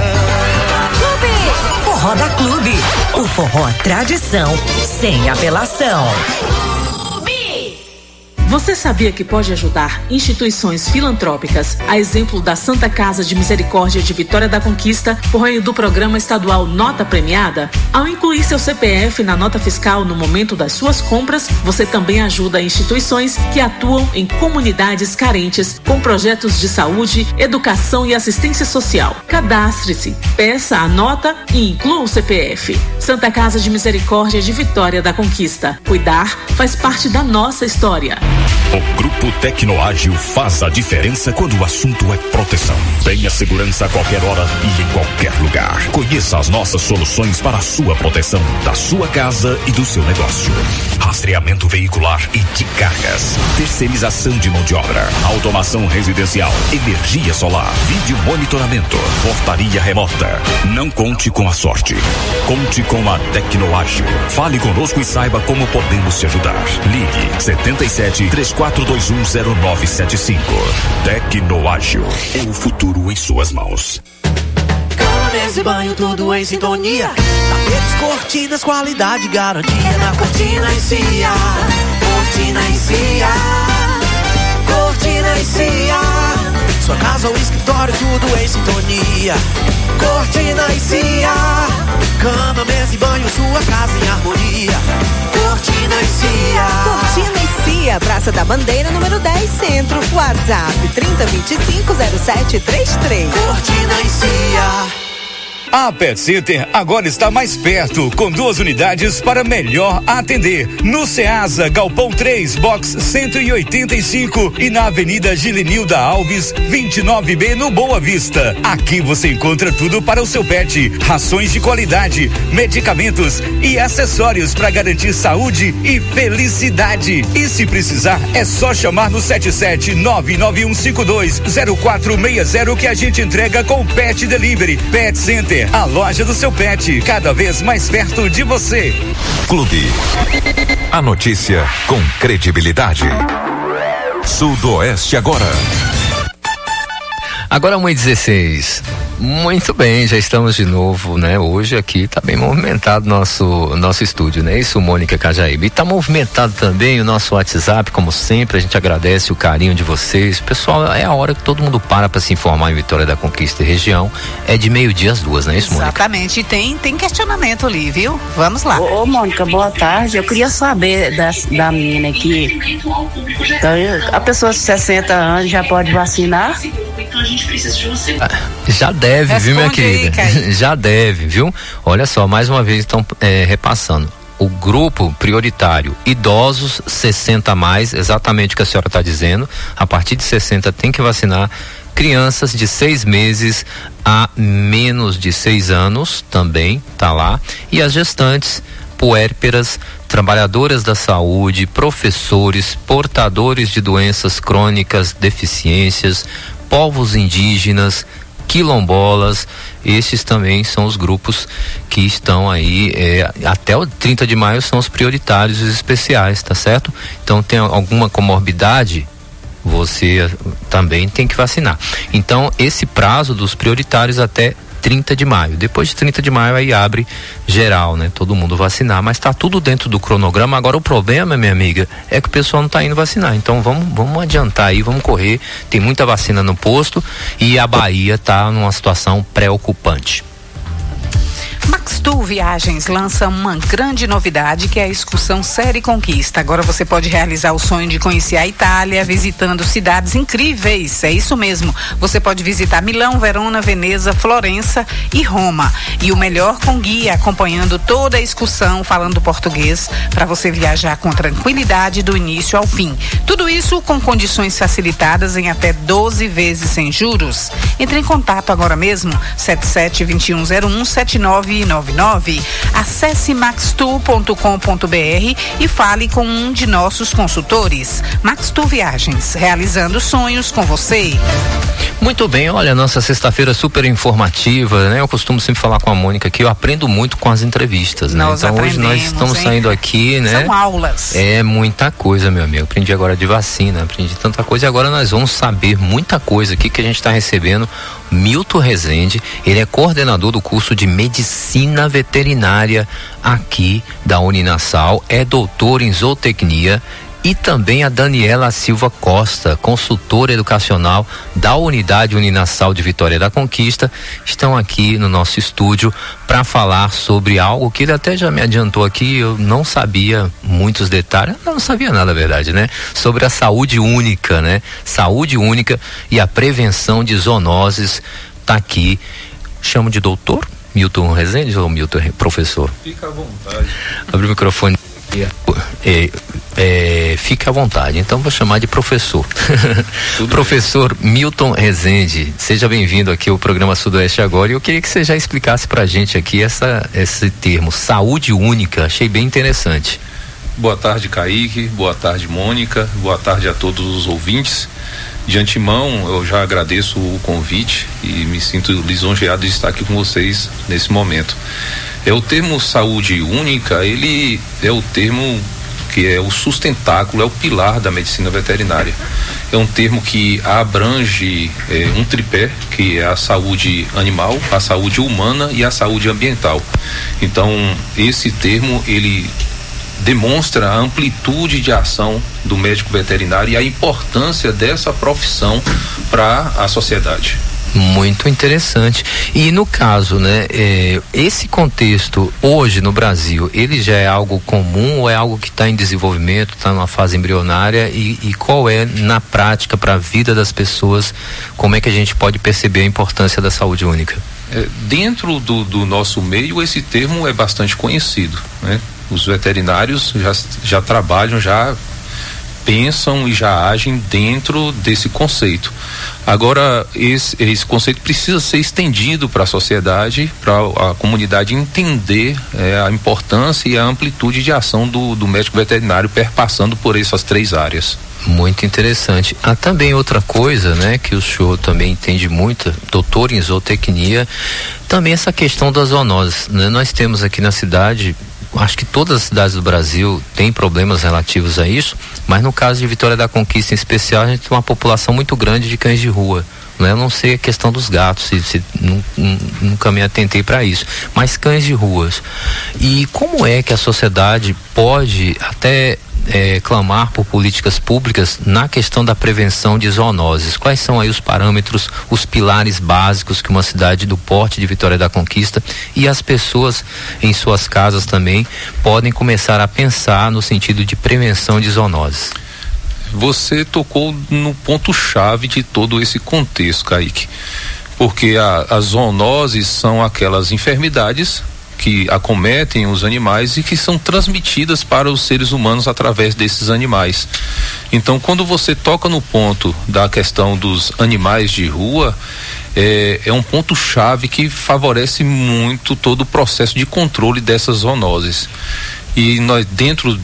Forró da Clube, o forró tradição, sem apelação. Você sabia que pode ajudar instituições filantrópicas, a exemplo da Santa Casa de Misericórdia de Vitória da Conquista, por meio do programa estadual Nota Premiada? Ao incluir seu CPF na nota fiscal no momento das suas compras, você também ajuda instituições que atuam em comunidades carentes com projetos de saúde, educação e assistência social. Cadastre-se, peça a nota e inclua o CPF. Santa Casa de Misericórdia de Vitória da Conquista. Cuidar faz parte da nossa história. O Grupo Tecnoágil faz a diferença quando o assunto é proteção. Tenha segurança a qualquer hora e em qualquer lugar. Conheça as nossas soluções para a sua proteção, da sua casa e do seu negócio. Rastreamento veicular e de cargas. Terceirização de mão de obra. Automação residencial. Energia solar. Vídeo monitoramento. Portaria remota. Não conte com a sorte. Conte com a Tecnoágil. Fale conosco e saiba como podemos te ajudar. Ligue 77-3421-0975. Tecnoágil. É o futuro em suas mãos. Cama, mesa e banho, tudo em sintonia. Tapetes, cortinas, qualidade, garantia. Na Cortina e Cia. Cortina e Cia. Cortina e Cia. Sua casa ou escritório, tudo em sintonia. Cortina e Cia. Cama, mesa e banho, sua casa em harmonia. Cortina e Cia. Cortina e Cia, Praça da Bandeira, número 10, Centro. WhatsApp 3025-0733. Cortina e Cia. A Pet Center agora está mais perto, com 2 unidades para melhor atender. No Ceasa, Galpão 3, Box 185 e na Avenida Gilenilda Alves, 29B, no Boa Vista. Aqui você encontra tudo para o seu pet: rações de qualidade, medicamentos e acessórios para garantir saúde e felicidade. E se precisar, é só chamar no 77991520460 que a gente entrega com o Pet Delivery. Pet Center, a loja do seu pet, cada vez mais perto de você. Clube. A notícia com credibilidade. Sudoeste agora. Agora 1h16. Muito bem, já estamos de novo, né? Hoje aqui tá bem movimentado nosso estúdio, né? Isso, Mônica Cajaíba. E tá movimentado também o nosso WhatsApp, como sempre, a gente agradece o carinho de vocês. Pessoal, é a hora que todo mundo para se informar em Vitória da Conquista e região. É de 12h às 2h, não é isso, Mônica? Exatamente, e tem questionamento ali, viu? Vamos lá. Ô, Mônica, boa tarde. Eu queria saber da menina aqui. Então, a pessoa de 60 anos já pode vacinar? Então a gente precisa de você. Já deve, responde, viu, minha querida? Aí, já deve, viu? Olha só, mais uma vez estão repassando. O grupo prioritário, idosos 60 a mais, exatamente o que a senhora está dizendo. A partir de 60 tem que vacinar. Crianças de 6 meses a menos de 6 anos também tá lá. E as gestantes, puérperas, trabalhadoras da saúde, professores, portadores de doenças crônicas, deficiências, povos indígenas, quilombolas. Esses também são os grupos que estão aí, até o 30 de maio são os prioritários e os especiais, tá certo? Então tem alguma comorbidade, você também tem que vacinar. Então esse prazo dos prioritários até 30 de maio. Depois de 30 de maio aí abre geral, né? Todo mundo vacinar, mas tá tudo dentro do cronograma. Agora o problema, minha amiga, é que o pessoal não tá indo vacinar. Então vamos adiantar aí, vamos correr. Tem muita vacina no posto e a Bahia tá numa situação preocupante. Maxtour Viagens lança uma grande novidade, que é a excursão Série Conquista. Agora você pode realizar o sonho de conhecer a Itália visitando cidades incríveis. É isso mesmo. Você pode visitar Milão, Verona, Veneza, Florença e Roma. E o melhor com guia, acompanhando toda a excursão, falando português, para você viajar com tranquilidade do início ao fim. Tudo isso com condições facilitadas em até 12 vezes sem juros. Entre em contato agora mesmo, 77-2101-7999. Acesse maxtour.com.br e fale com um de nossos consultores. Maxtour Viagens, realizando sonhos com você. Muito bem, olha, nossa sexta-feira super informativa, né? Eu costumo sempre falar com a Mônica aqui, eu aprendo muito com as entrevistas, né? Então hoje nós estamos saindo aqui, né? São aulas. É muita coisa, meu amigo. Aprendi agora de vacina, aprendi tanta coisa e agora nós vamos saber muita coisa aqui que a gente está recebendo. Milton Rezende, ele é coordenador do curso de Medicina Veterinária aqui da Uninasal, é doutor em zootecnia e também a Daniela Silva Costa, consultora educacional da Unidade Uninassal de Vitória da Conquista, estão aqui no nosso estúdio para falar sobre algo que ele até já me adiantou aqui. Eu não sabia muitos detalhes, eu não sabia nada, na verdade, né? Sobre a saúde única, né? Saúde única e a prevenção de zoonoses. Tá aqui, chamo de doutor Milton Rezende ou Milton professor? Fica à vontade. Abre o microfone. Fica à vontade, então vou chamar de professor. Professor Milton Rezende, seja bem-vindo aqui ao programa Sudoeste Agora, e eu queria que você já explicasse pra gente aqui esse termo, saúde única. Achei bem interessante. Boa tarde, Kaique, boa tarde, Mônica, boa tarde a todos os ouvintes. De antemão, eu já agradeço o convite e me sinto lisonjeado de estar aqui com vocês nesse momento. O termo saúde única, ele é o termo que é o sustentáculo, é o pilar da medicina veterinária. É um termo que abrange um tripé, que é a saúde animal, a saúde humana e a saúde ambiental. Então, esse termo, ele demonstra a amplitude de ação do médico veterinário e a importância dessa profissão para a sociedade. Muito interessante. E no caso, né, esse contexto hoje no Brasil, ele já é algo comum ou é algo que está em desenvolvimento, está numa fase embrionária, e qual é na prática para a vida das pessoas, como é que a gente pode perceber a importância da saúde única? Dentro do nosso meio, esse termo é bastante conhecido, né? Os veterinários já trabalham, já pensam e já agem dentro desse conceito. Agora, esse conceito precisa ser estendido para a sociedade, para a comunidade entender a importância e a amplitude de ação do médico veterinário perpassando por essas três áreas. Muito interessante. Há também outra coisa, né, que o senhor também entende muito, doutor em zootecnia, também essa questão das zoonoses, né? Nós temos aqui na cidade, acho que todas as cidades do Brasil têm problemas relativos a isso, mas no caso de Vitória da Conquista em especial, a gente tem uma população muito grande de cães de rua, né? Eu não sei a questão dos gatos, nunca me atentei para isso, mas cães de ruas. E como é que a sociedade pode até clamar por políticas públicas na questão da prevenção de zoonoses? Quais são aí os parâmetros, os pilares básicos que uma cidade do porte de Vitória da Conquista e as pessoas em suas casas também podem começar a pensar no sentido de prevenção de zoonoses? Você tocou no ponto-chave de todo esse contexto, Kaique, porque as zoonoses são aquelas enfermidades que acometem os animais e que são transmitidas para os seres humanos através desses animais. Então, quando você toca no ponto da questão dos animais de rua, é um ponto-chave que favorece muito todo o processo de controle dessas zoonoses. E nós, dentro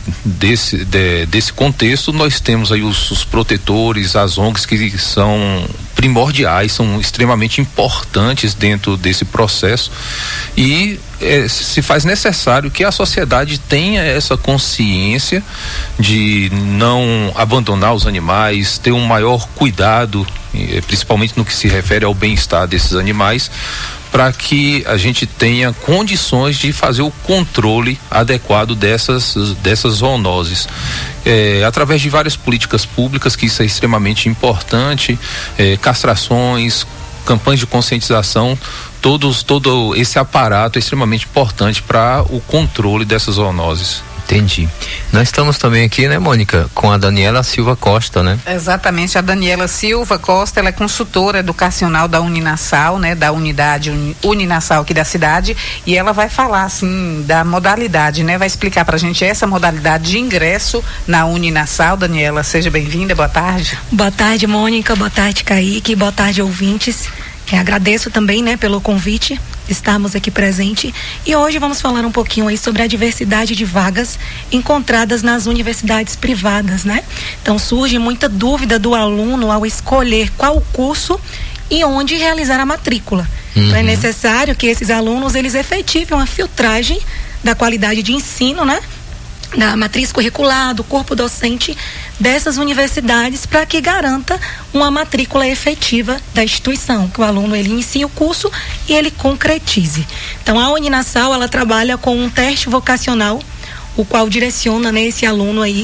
desse contexto, nós temos aí os protetores, as ONGs, que são primordiais, são extremamente importantes dentro desse processo, e se faz necessário que a sociedade tenha essa consciência de não abandonar os animais, ter um maior cuidado, principalmente no que se refere ao bem-estar desses animais, para que a gente tenha condições de fazer o controle adequado dessas zoonoses. Através de várias políticas públicas, que isso é extremamente importante, castrações, campanhas de conscientização, todo esse aparato é extremamente importante para o controle dessas zoonoses. Entendi. Nós estamos também aqui, né, Mônica, com a Daniela Silva Costa, né? Exatamente, a Daniela Silva Costa, ela é consultora educacional da Uninassal, né, da unidade Uninassal aqui da cidade, e ela vai falar, assim, da modalidade, né, vai explicar pra gente essa modalidade de ingresso na Uninassal. Daniela, seja bem-vinda, boa tarde. Boa tarde, Mônica, boa tarde, Kaique, boa tarde, ouvintes. Agradeço também, né, pelo convite, estarmos aqui presente, e hoje vamos falar um pouquinho aí sobre a diversidade de vagas encontradas nas universidades privadas, né? Então surge muita dúvida do aluno ao escolher qual curso e onde realizar a matrícula. Então é necessário que esses alunos, eles efetivem uma filtragem da qualidade de ensino, né? Da matriz curricular, do corpo docente dessas universidades, para que garanta uma matrícula efetiva da instituição, que o aluno ele inicie o curso e ele concretize. Então a Uninassal, ela trabalha com um teste vocacional, o qual direciona, né, esse aluno aí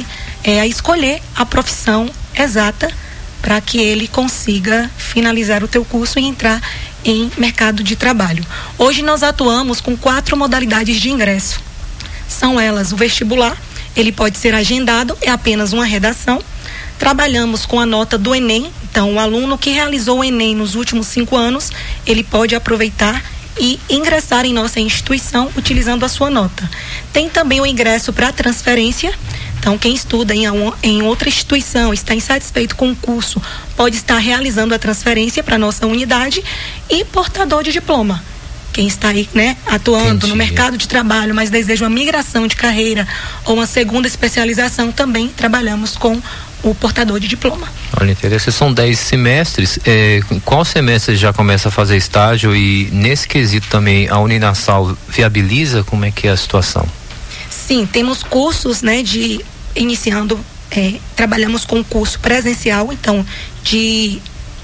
a escolher a profissão exata para que ele consiga finalizar o teu curso e entrar em mercado de trabalho. Hoje nós atuamos com 4 modalidades de ingresso. São elas o vestibular, ele pode ser agendado, é apenas uma redação. Trabalhamos com a nota do Enem, então o aluno que realizou o Enem nos últimos 5 anos, ele pode aproveitar e ingressar em nossa instituição utilizando a sua nota. Tem também o ingresso para transferência. Então, quem estuda em outra instituição, está insatisfeito com o curso, pode estar realizando a transferência para a nossa unidade. E portador de diploma. Quem está aí, atuando no mercado de trabalho, mas deseja uma migração de carreira ou uma segunda especialização, também trabalhamos com o portador de diploma. Olha, interessante. São 10 semestres. Qual semestre já começa a fazer estágio? E nesse quesito também, a Uninasal viabiliza? Como é que é a situação? Sim, temos cursos, trabalhamos com curso presencial, então, de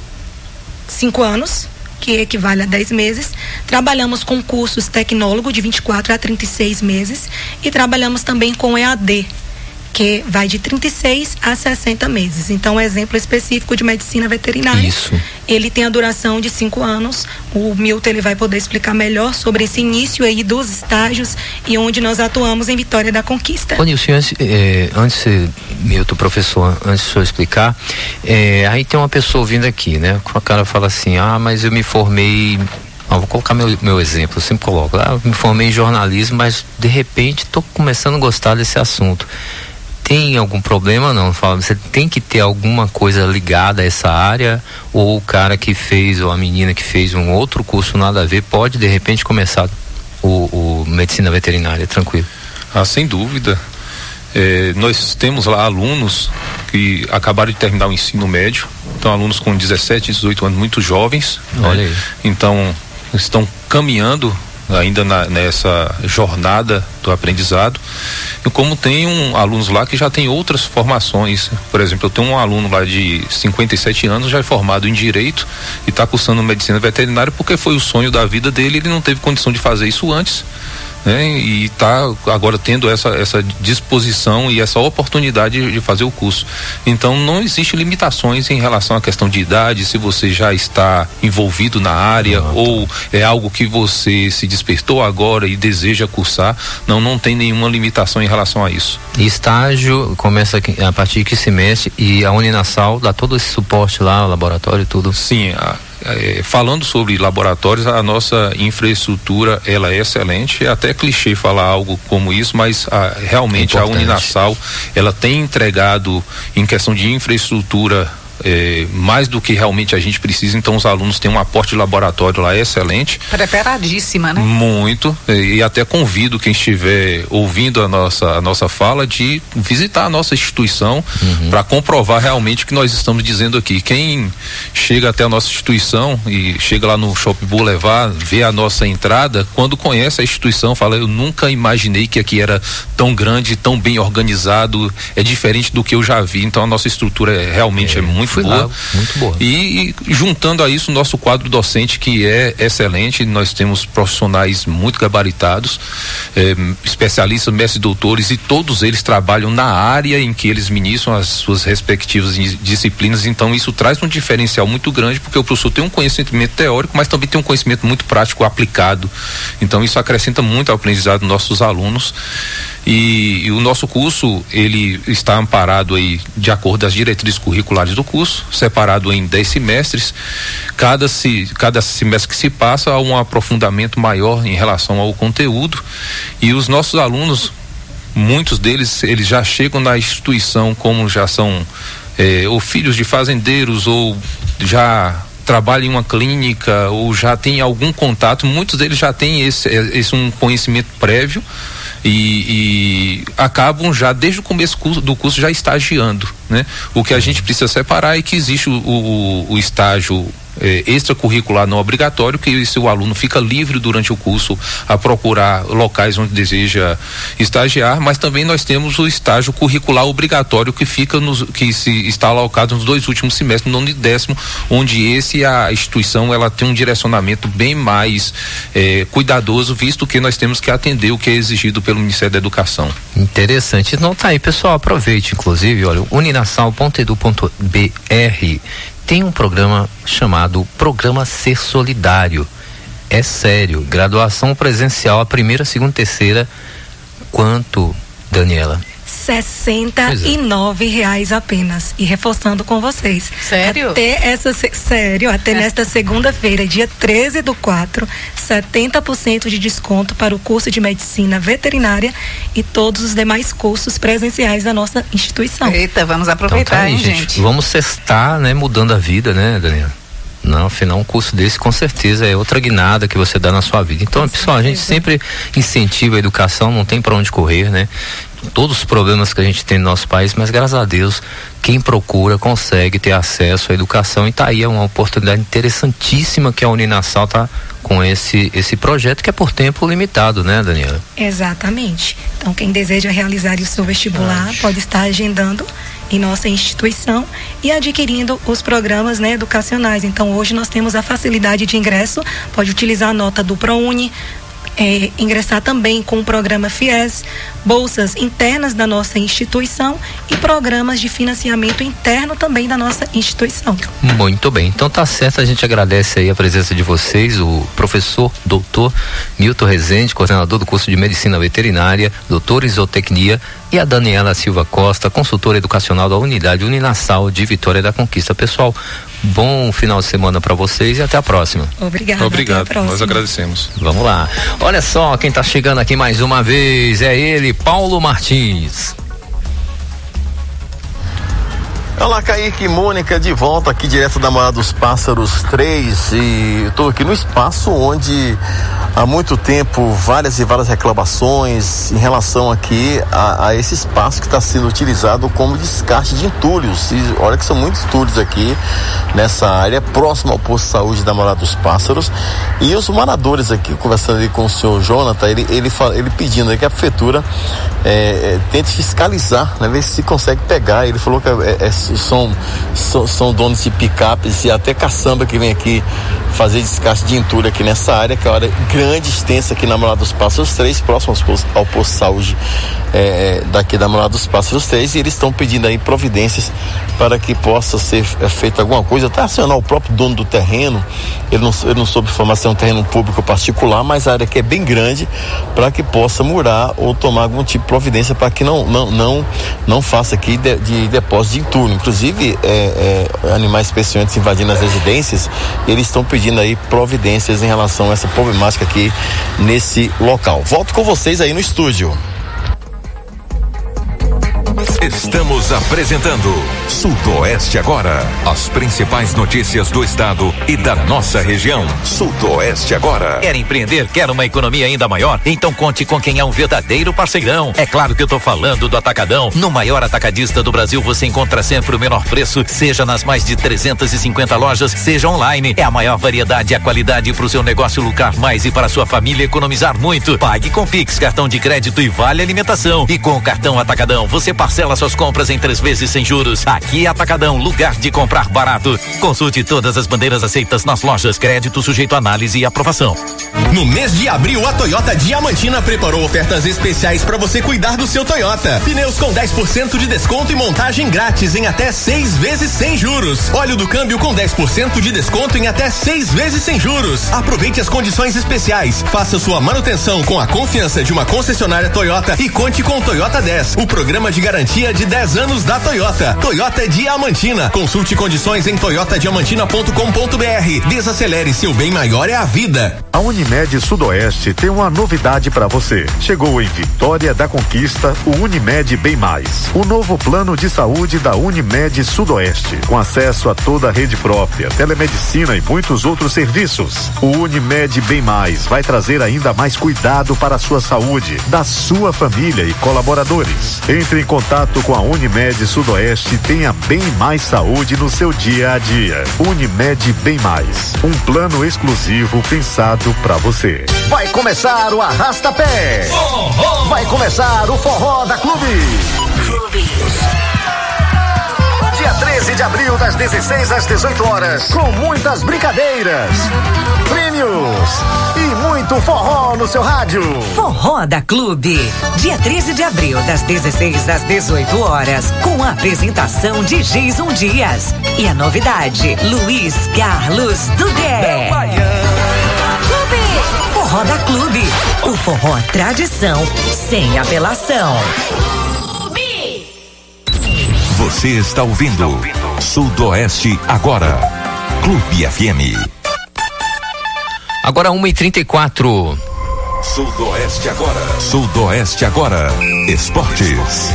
5 anos, que equivale a 10 meses. Trabalhamos com cursos tecnólogo de 24 a 36 meses e trabalhamos também com EAD, que vai de 36 a 60 meses. Então, um exemplo específico de medicina veterinária. Isso. Ele tem a duração de 5 anos. O Milton, ele vai poder explicar melhor sobre esse início aí dos estágios e onde nós atuamos em Vitória da Conquista. Ô Nilson, antes, Milton, professor, antes de o senhor explicar, aí tem uma pessoa vindo aqui, com a cara fala assim, mas eu me formei... vou colocar meu exemplo, eu sempre coloco, eu me formei em jornalismo, mas de repente estou começando a gostar desse assunto. Tem algum problema? Não, fala, você tem que ter alguma coisa ligada a essa área, ou o cara que fez, ou a menina que fez um outro curso nada a ver, pode de repente começar o medicina veterinária, tranquilo? Sem dúvida. Nós temos lá alunos que acabaram de terminar o ensino médio, então alunos com 17, 18 anos, muito jovens. Olha aí. Então estão caminhando ainda nessa jornada do aprendizado, e como tem alunos lá que já tem outras formações. Por exemplo, eu tenho um aluno lá de 57 anos, já é formado em Direito e está cursando Medicina Veterinária porque foi o sonho da vida dele, ele não teve condição de fazer isso antes, e está agora tendo essa disposição e essa oportunidade de fazer o curso. Então não existe limitações em relação à questão de idade, se você já está envolvido na área ou é algo que você se despertou agora e deseja cursar. Não tem nenhuma limitação em relação a isso. E estágio começa a partir de que semestre? E a Uninasal dá todo esse suporte lá, o laboratório e tudo? Sim, falando sobre laboratórios, a nossa infraestrutura ela é excelente. É até clichê falar algo como isso, mas realmente a Uninasal ela tem entregado em questão de infraestrutura mais do que realmente a gente precisa. Então os alunos têm um aporte de laboratório lá excelente. Preparadíssima, né? Muito, e até convido quem estiver ouvindo a nossa fala de visitar a nossa instituição para comprovar realmente o que nós estamos dizendo aqui. Quem chega até a nossa instituição e chega lá no Shopping Boulevard, vê a nossa entrada, quando conhece a instituição, fala, eu nunca imaginei que aqui era tão grande, tão bem organizado, é diferente do que eu já vi. Então a nossa estrutura realmente é muito boa. Muito boa. E juntando a isso o nosso quadro docente, que é excelente. Nós temos profissionais muito gabaritados, especialistas, mestres, doutores, e todos eles trabalham na área em que eles ministram as suas respectivas disciplinas. Então isso traz um diferencial muito grande, porque o professor tem um conhecimento teórico, mas também tem um conhecimento muito prático aplicado. Então isso acrescenta muito ao aprendizado dos nossos alunos. E o nosso curso, ele está amparado aí de acordo com as diretrizes curriculares do curso, separado em 10 semestres. Cada semestre que se passa há um aprofundamento maior em relação ao conteúdo, e os nossos alunos, muitos deles, eles já chegam na instituição como já são ou filhos de fazendeiros, ou já trabalham em uma clínica, ou já tem algum contato. Muitos deles já têm esse um conhecimento prévio e acabam já desde o começo do curso já estagiando, né? O que a gente precisa separar é que existe o estágio extracurricular não obrigatório, que esse o aluno fica livre durante o curso a procurar locais onde deseja estagiar, mas também nós temos o estágio curricular obrigatório que está alocado nos 2 últimos semestres, no 9º e 10º, onde a instituição ela tem um direcionamento bem mais cuidadoso, visto que nós temos que atender o que é exigido pelo Ministério da Educação. Interessante. Então tá aí, pessoal, aproveite, inclusive, olha, uninasal.edu.br tem um programa chamado Programa Ser Solidário. É sério, graduação presencial, a primeira, segunda, terceira, quanto, Daniela? R$69 apenas. E reforçando com vocês. Sério? Até nesta segunda-feira, dia 13/4, 70% de desconto para o curso de medicina veterinária e todos os demais cursos presenciais da nossa instituição. Eita, vamos aproveitar, então, tá aí, gente. Vamos cestar, né, mudando a vida, né, Daniela? Não, afinal, um curso desse com certeza é outra guinada que você dá na sua vida. Então, pessoal, a gente sempre incentiva a educação, não tem para onde correr, né? Todos os problemas que a gente tem no nosso país, mas graças a Deus, quem procura consegue ter acesso à educação, e tá aí uma oportunidade interessantíssima que a Uninasal tá com esse projeto, que é por tempo limitado, né, Daniela? Exatamente. Então, quem deseja realizar o seu vestibular pode estar agendando em nossa instituição e adquirindo os programas, né, educacionais. Então, hoje nós temos a facilidade de ingresso, pode utilizar a nota do ProUni, ingressar também com o programa FIES, bolsas internas da nossa instituição e programas de financiamento interno também da nossa instituição. Muito bem, então tá certo, a gente agradece aí a presença de vocês, o professor doutor Milton Rezende, coordenador do curso de Medicina Veterinária, doutor em Zootecnia, e a Daniela Silva Costa, consultora educacional da unidade Uninasal de Vitória da Conquista. Pessoal, bom final de semana para vocês e até a próxima. Obrigado, nós agradecemos. Vamos lá. Olha só quem tá chegando aqui mais uma vez, é ele, Paulo Martins. Olá, Kaique e Mônica, de volta aqui direto da Morada dos Pássaros 3, e eu estou aqui no espaço onde há muito tempo várias e várias reclamações em relação aqui a esse espaço que está sendo utilizado como descarte de entulhos. E olha que são muitos entulhos aqui nessa área, próximo ao posto de saúde da Morada dos Pássaros, e os moradores aqui, conversando ali com o senhor Jonathan, ele pedindo aí que a prefeitura tente fiscalizar, né, ver se consegue pegar. Ele falou que são donos de picapes e até caçamba que vem aqui fazer descarte de entulho aqui nessa área, que é uma área grande, extensa aqui na Morada dos Pássaros 3, próximo ao posto de saúde daqui da Morada dos Pássaros 3, e eles estão pedindo aí providências para que possa ser feita alguma coisa, até acionar o próprio dono do terreno. Ele não soube informar se é um terreno público ou particular, mas a área aqui é bem grande, para que possa murar ou tomar algum tipo de providência para que não faça aqui de depósito de entulho. Inclusive animais peçonhentos invadindo as residências, eles estão pedindo aí providências em relação a essa problemática aqui nesse local. Volto com vocês aí no estúdio. Estamos apresentando Sudoeste Agora. As principais notícias do estado e da nossa região. Sudoeste Agora. Quer empreender? Quer uma economia ainda maior? Então conte com quem é um verdadeiro parceirão. É claro que eu tô falando do Atacadão. No maior atacadista do Brasil, você encontra sempre o menor preço, seja nas mais de 350 lojas, seja online. É a maior variedade e a qualidade para o seu negócio lucrar mais e para a sua família economizar muito. Pague com Pix, cartão de crédito e vale alimentação. E com o cartão Atacadão, você parcela suas compras em 3 vezes sem juros. Aqui é Atacadão, lugar de comprar barato. Consulte todas as bandeiras aceitas nas lojas. Crédito sujeito a análise e aprovação. No mês de abril, a Toyota Diamantina preparou ofertas especiais para você cuidar do seu Toyota. Pneus com 10% de desconto e montagem grátis em até 6 vezes sem juros. Óleo do câmbio com 10% de desconto em até 6 vezes sem juros. Aproveite as condições especiais. Faça sua manutenção com a confiança de uma concessionária Toyota e conte com o Toyota 10, o programa de garantia de 10 anos da Toyota. Toyota Diamantina. Consulte condições em toyotadiamantina.com.br. Desacelere, seu bem maior é a vida. A Unimed Sudoeste tem uma novidade para você. Chegou em Vitória da Conquista o Unimed Bem Mais, o novo plano de saúde da Unimed Sudoeste, com acesso a toda a rede própria, telemedicina e muitos outros serviços. O Unimed Bem Mais vai trazer ainda mais cuidado para a sua saúde, da sua família e colaboradores. Entre em contato Junto com a Unimed Sudoeste, tenha bem mais saúde no seu dia a dia. Unimed Bem Mais, um plano exclusivo pensado pra você. Vai começar o Arrasta-Pé. Vai começar o Forró da Clube. Dia 13 de abril, das 16 às 18 horas, com muitas brincadeiras, prêmios e muito forró no seu rádio. Forró da Clube. Dia 13 de abril, das 16 às 18 horas, com a apresentação de Jason Dias. E a novidade, Luiz Carlos Dudé. Forró da Clube. O forró tradição, sem apelação. Você está ouvindo Sudoeste Agora. Clube FM. Agora 1h34. Sudoeste Agora. Sudoeste Agora. Esportes.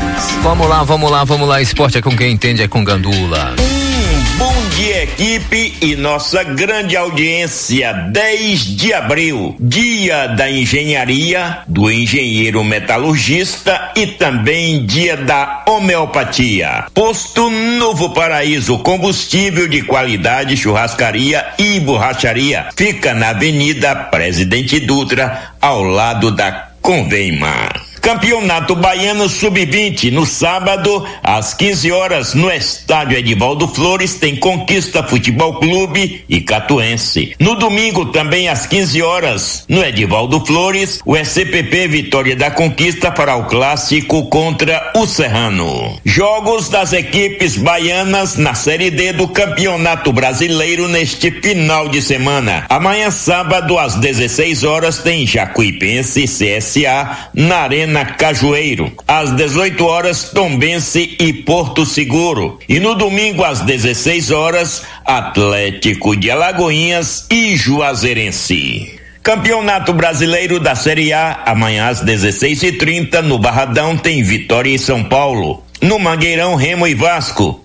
Vamos lá. Esporte é com quem entende, é com Gandula. Bom dia, equipe e nossa grande audiência. 10 de abril, dia da engenharia, do engenheiro metalurgista e também dia da homeopatia. Posto Novo Paraíso, combustível de qualidade, churrascaria e borracharia. Fica na Avenida Presidente Dutra, ao lado da Convemar. Campeonato Baiano Sub-20, no sábado, às 15 horas, no estádio Edivaldo Flores, tem Conquista Futebol Clube e Catuense. No domingo, também às 15 horas, no Edivaldo Flores, o SCPP Vitória da Conquista fará o clássico contra o Serrano. Jogos das equipes baianas na Série D do Campeonato Brasileiro neste final de semana. Amanhã, sábado, às 16 horas, tem Jacuipense e CSA na Arena Cajueiro. Às 18 horas, Tombense e Porto Seguro. E no domingo, às 16 horas, Atlético de Alagoinhas e Juazeirense. Campeonato Brasileiro da Série A, amanhã às 16h30, no Barradão tem Vitória e São Paulo. No Mangueirão, Remo e Vasco.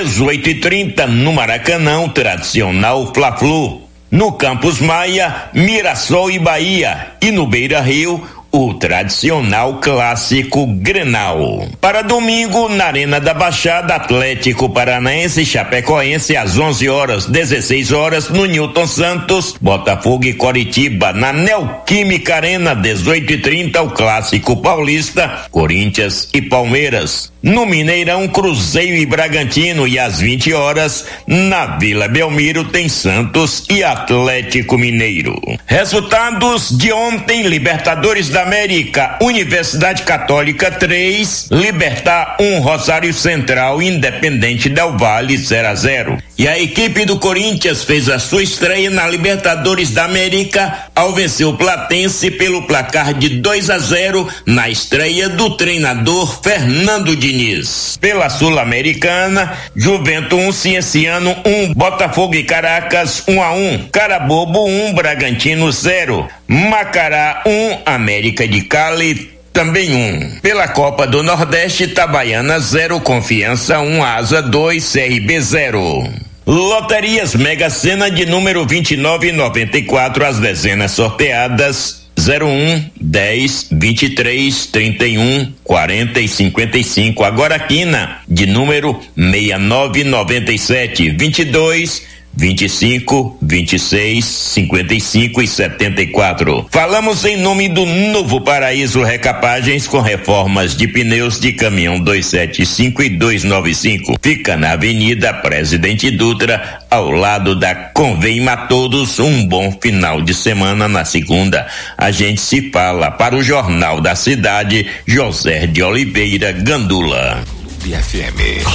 18h30, no Maracanã, tradicional Fla-Flu. No Campus Maia, Mirassol e Bahia. E no Beira-Rio, o tradicional clássico Grenal. Para domingo, na Arena da Baixada, Atlético Paranaense e Chapecoense às 11 horas, 16 horas, no Newton Santos, Botafogo e Coritiba, na Neoquímica Arena, 18h30, o clássico paulista, Corinthians e Palmeiras. No Mineirão, Cruzeiro e Bragantino, e às 20 horas, na Vila Belmiro, tem Santos e Atlético Mineiro. Resultados de ontem: Libertadores da América, Universidade Católica 3, Libertad 1, Rosário Central, Independente Del Valle 0-0. E a equipe do Corinthians fez a sua estreia na Libertadores da América ao vencer o Platense pelo placar de 2-0 na estreia do treinador Fernando Diniz. Pela Sul-Americana, Juventus 1, Cienciano 1, Botafogo e Caracas 1-1, Carabobo 1, Bragantino 0, Macará 1, América de Cali também 1. Pela Copa do Nordeste, Itabaiana 0, Confiança 1, Asa 2, CRB 0. Loterias Mega Sena de número 29 e 94, as dezenas sorteadas 01, 10, 23, 31, 40 e 55. Agora quina de número 69, 97, 22, 25, 26, 55 e 74. Falamos em nome do Novo Paraíso Recapagens, com reformas de pneus de caminhão 275 e 295. Fica na Avenida Presidente Dutra, ao lado da Convém-a Todos. Um bom final de semana. Na segunda, a gente se fala. Para o Jornal da Cidade, José de Oliveira, Gandula. FM.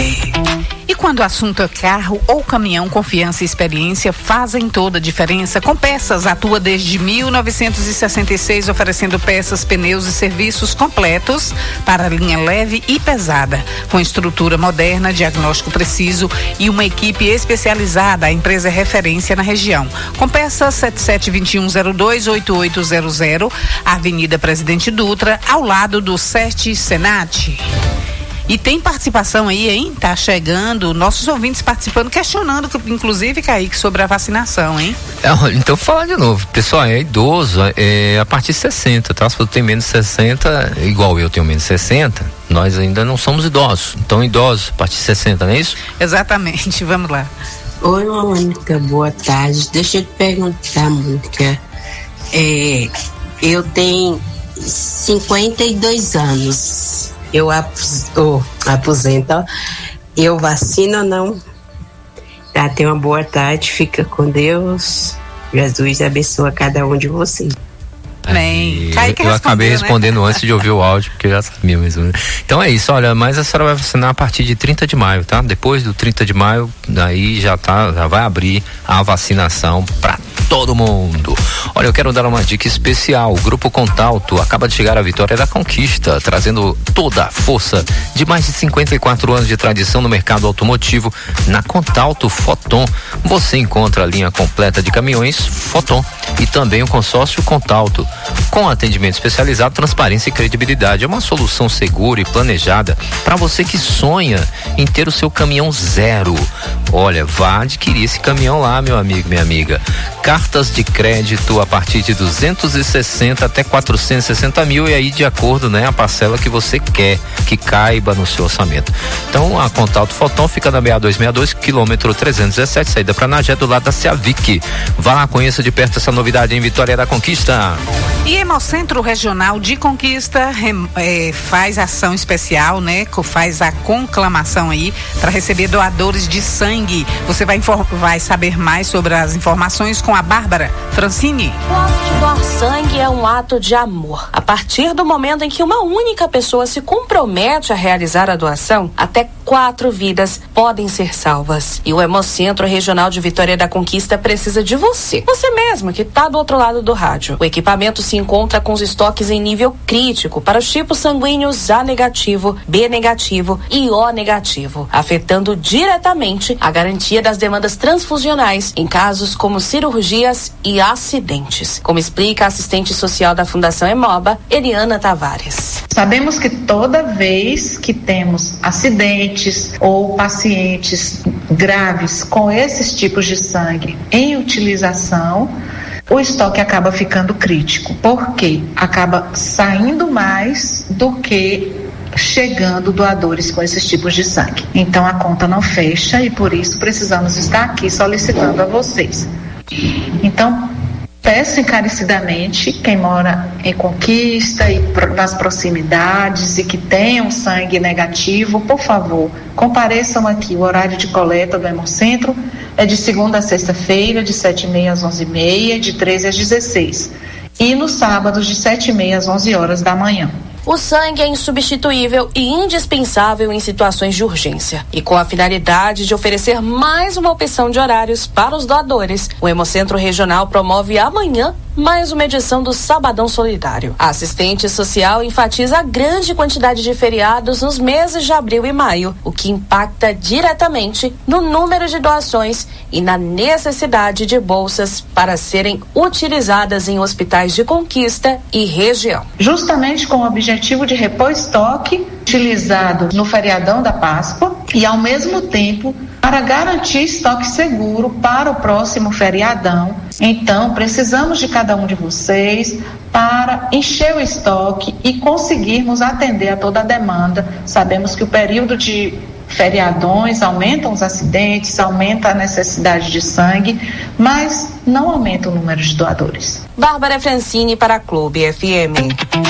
E quando o assunto é carro ou caminhão, confiança e experiência fazem toda a diferença. Com Peças atua desde 1966, oferecendo peças, pneus e serviços completos para a linha leve e pesada, com estrutura moderna, diagnóstico preciso e uma equipe especializada. A empresa é referência na região. Com Peças 7721028800, Avenida Presidente Dutra, ao lado do SEST Senat. E tem participação aí, hein? Tá chegando, nossos ouvintes participando, questionando, inclusive, Kaique, sobre a vacinação, hein? Então, falar de novo, pessoal, é idoso, a partir de 60, tá? Se você tem menos de 60, igual eu tenho menos de 60, Nós ainda não somos idosos. Então, idosos, a partir de 60, não é isso? Exatamente, vamos lá. Oi, Mônica, boa tarde. Deixa eu te perguntar, Mônica. Eu tenho 52 anos. Eu aposento. Eu vacino ou não? Tá, tenha uma boa tarde, fica com Deus. Jesus abençoa cada um de vocês. Bem, eu acabei respondendo antes de ouvir o áudio, porque eu já sabia mesmo. Então é isso, olha, mas a senhora vai vacinar a partir de 30 de maio, tá? Depois do 30 de maio, daí já vai abrir a vacinação para todo mundo. Olha, eu quero dar uma dica especial. O Grupo Contalto acaba de chegar à Vitória da Conquista, trazendo toda a força de mais de 54 anos de tradição no mercado automotivo. Na Contalto Foton, você encontra a linha completa de caminhões Foton e também o consórcio Contalto, com atendimento especializado, transparência e credibilidade. É uma solução segura e planejada para você que sonha em ter o seu caminhão zero. Olha, vá adquirir esse caminhão lá, meu amigo, minha amiga. Cartas de crédito a partir de 260 até 460 mil, e aí de acordo, né, a parcela que você quer que caiba no seu orçamento. Então a Contalto Foton fica na 6262, quilômetro 317, saída para Nagé, do lado da Ciavic. Vá lá, conheça de perto essa novidade em Vitória da Conquista. E Hemocentro Regional de Conquista faz ação especial, né? Faz a conclamação aí para receber doadores de sangue. Você vai saber mais sobre as informações com a Bárbara Francini. O ato de doar sangue é um ato de amor. A partir do momento em que uma única pessoa se compromete a realizar a doação, até 4 vidas podem ser salvas. E o Hemocentro Regional de Vitória da Conquista precisa de você. Você mesmo que está do outro lado do rádio. O equipamento se encontra com os estoques em nível crítico para os tipos sanguíneos A negativo, B negativo e O negativo, afetando diretamente a garantia das demandas transfusionais em casos como cirurgias e acidentes, como explica a assistente social da Fundação Hemoba, Eliana Tavares. Sabemos que toda vez que temos acidentes ou pacientes graves com esses tipos de sangue em utilização, o estoque acaba ficando crítico, porque acaba saindo mais do que chegando doadores com esses tipos de sangue. Então a conta não fecha e por isso precisamos estar aqui solicitando a vocês. Então, peço encarecidamente, quem mora em Conquista e nas proximidades e que tenham sangue negativo, por favor, compareçam aqui. O horário de coleta do Hemocentro é de segunda a sexta-feira, de 7h30 às 11h30, de 13 às 16. E nos sábados, de 7h30 às 11 horas da manhã. O sangue é insubstituível e indispensável em situações de urgência. E com a finalidade de oferecer mais uma opção de horários para os doadores, o Hemocentro Regional promove amanhã mais uma edição do Sabadão Solidário. A assistente social enfatiza a grande quantidade de feriados nos meses de abril e maio, o que impacta diretamente no número de doações e na necessidade de bolsas para serem utilizadas em hospitais de Conquista e região. Justamente com o objetivo de repor estoque utilizado no feriadão da Páscoa e, ao mesmo tempo, para garantir estoque seguro para o próximo feriadão. Então, precisamos de cada um de vocês para encher o estoque e conseguirmos atender a toda a demanda. Sabemos que o período de feriadões aumentam os acidentes, aumenta a necessidade de sangue, mas não aumenta o número de doadores. Bárbara Francini para a Clube FM.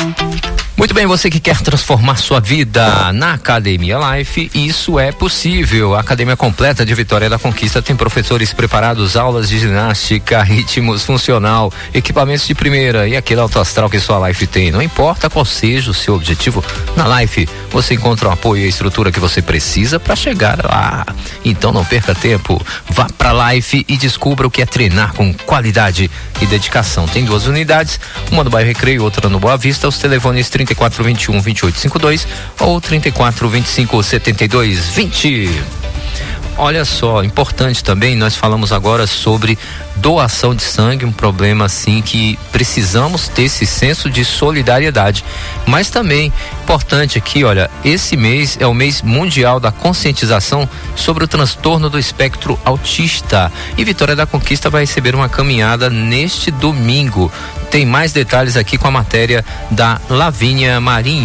Muito bem, você que quer transformar sua vida na Academia Life, isso é possível. A Academia Completa de Vitória da Conquista tem professores preparados, aulas de ginástica, ritmos funcional, equipamentos de primeira e aquele alto astral que sua Life tem. Não importa qual seja o seu objetivo, na Life você encontra o apoio e a estrutura que você precisa para chegar lá. Então não perca tempo, vá para Life e descubra o que é treinar com qualidade e dedicação. Tem 2 unidades, uma no bairro Recreio e outra no Boa Vista. Os telefones 3421-2852 ou 3425-7220. Olha só, importante também, nós falamos agora sobre doação de sangue, um problema assim que precisamos ter esse senso de solidariedade, mas também importante aqui, olha, esse mês é o mês mundial da conscientização sobre o transtorno do espectro autista e Vitória da Conquista vai receber uma caminhada neste domingo. Tem mais detalhes aqui com a matéria da Lavínia Marinho.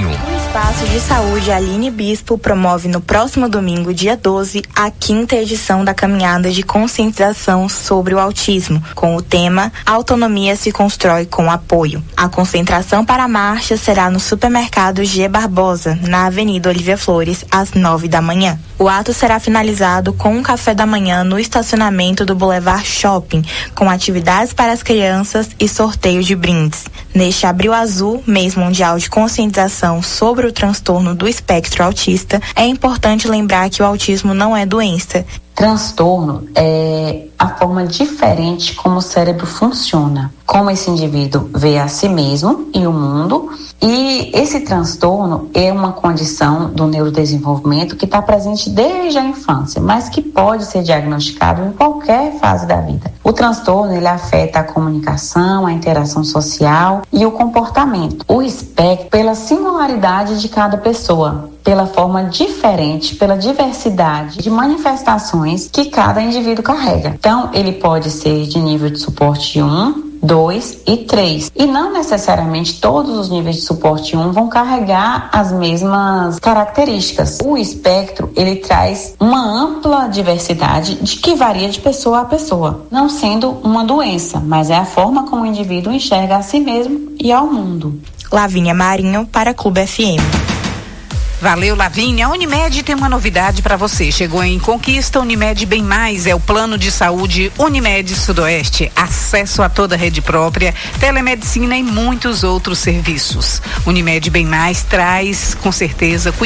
Espaço de Saúde Aline Bispo promove no próximo domingo, dia 12, a 5ª edição da caminhada de conscientização sobre o autismo, com o tema Autonomia se constrói com apoio. A concentração para a marcha será no supermercado G. Barbosa, na Avenida Olívia Flores, às 9 da manhã. O ato será finalizado com um café da manhã no estacionamento do Boulevard Shopping, com atividades para as crianças e sorteio de brindes. Neste Abril Azul, mês mundial de conscientização sobre o transtorno do espectro autista, é importante lembrar que o autismo não é doença. Transtorno é a forma diferente como o cérebro funciona, como esse indivíduo vê a si mesmo e o mundo, e esse transtorno é uma condição do neurodesenvolvimento que está presente desde a infância, mas que pode ser diagnosticado em qualquer fase da vida. O transtorno, ele afeta a comunicação, a interação social e o comportamento. O espectro, pela singularidade de cada pessoa, pela forma diferente, pela diversidade de manifestações que cada indivíduo carrega. Então, ele pode ser de nível de suporte 1, 2 e 3. E não necessariamente todos os níveis de suporte 1 vão carregar as mesmas características. O espectro, ele traz uma ampla diversidade que varia de pessoa a pessoa, não sendo uma doença, mas é a forma como o indivíduo enxerga a si mesmo e ao mundo. Lavínia Marinho para Clube FM. Valeu, Lavínia. A Unimed tem uma novidade para você. Chegou em Conquista, Unimed Bem Mais, é o plano de saúde Unimed Sudoeste. Acesso a toda a rede própria, telemedicina e muitos outros serviços. Unimed Bem Mais traz, com certeza,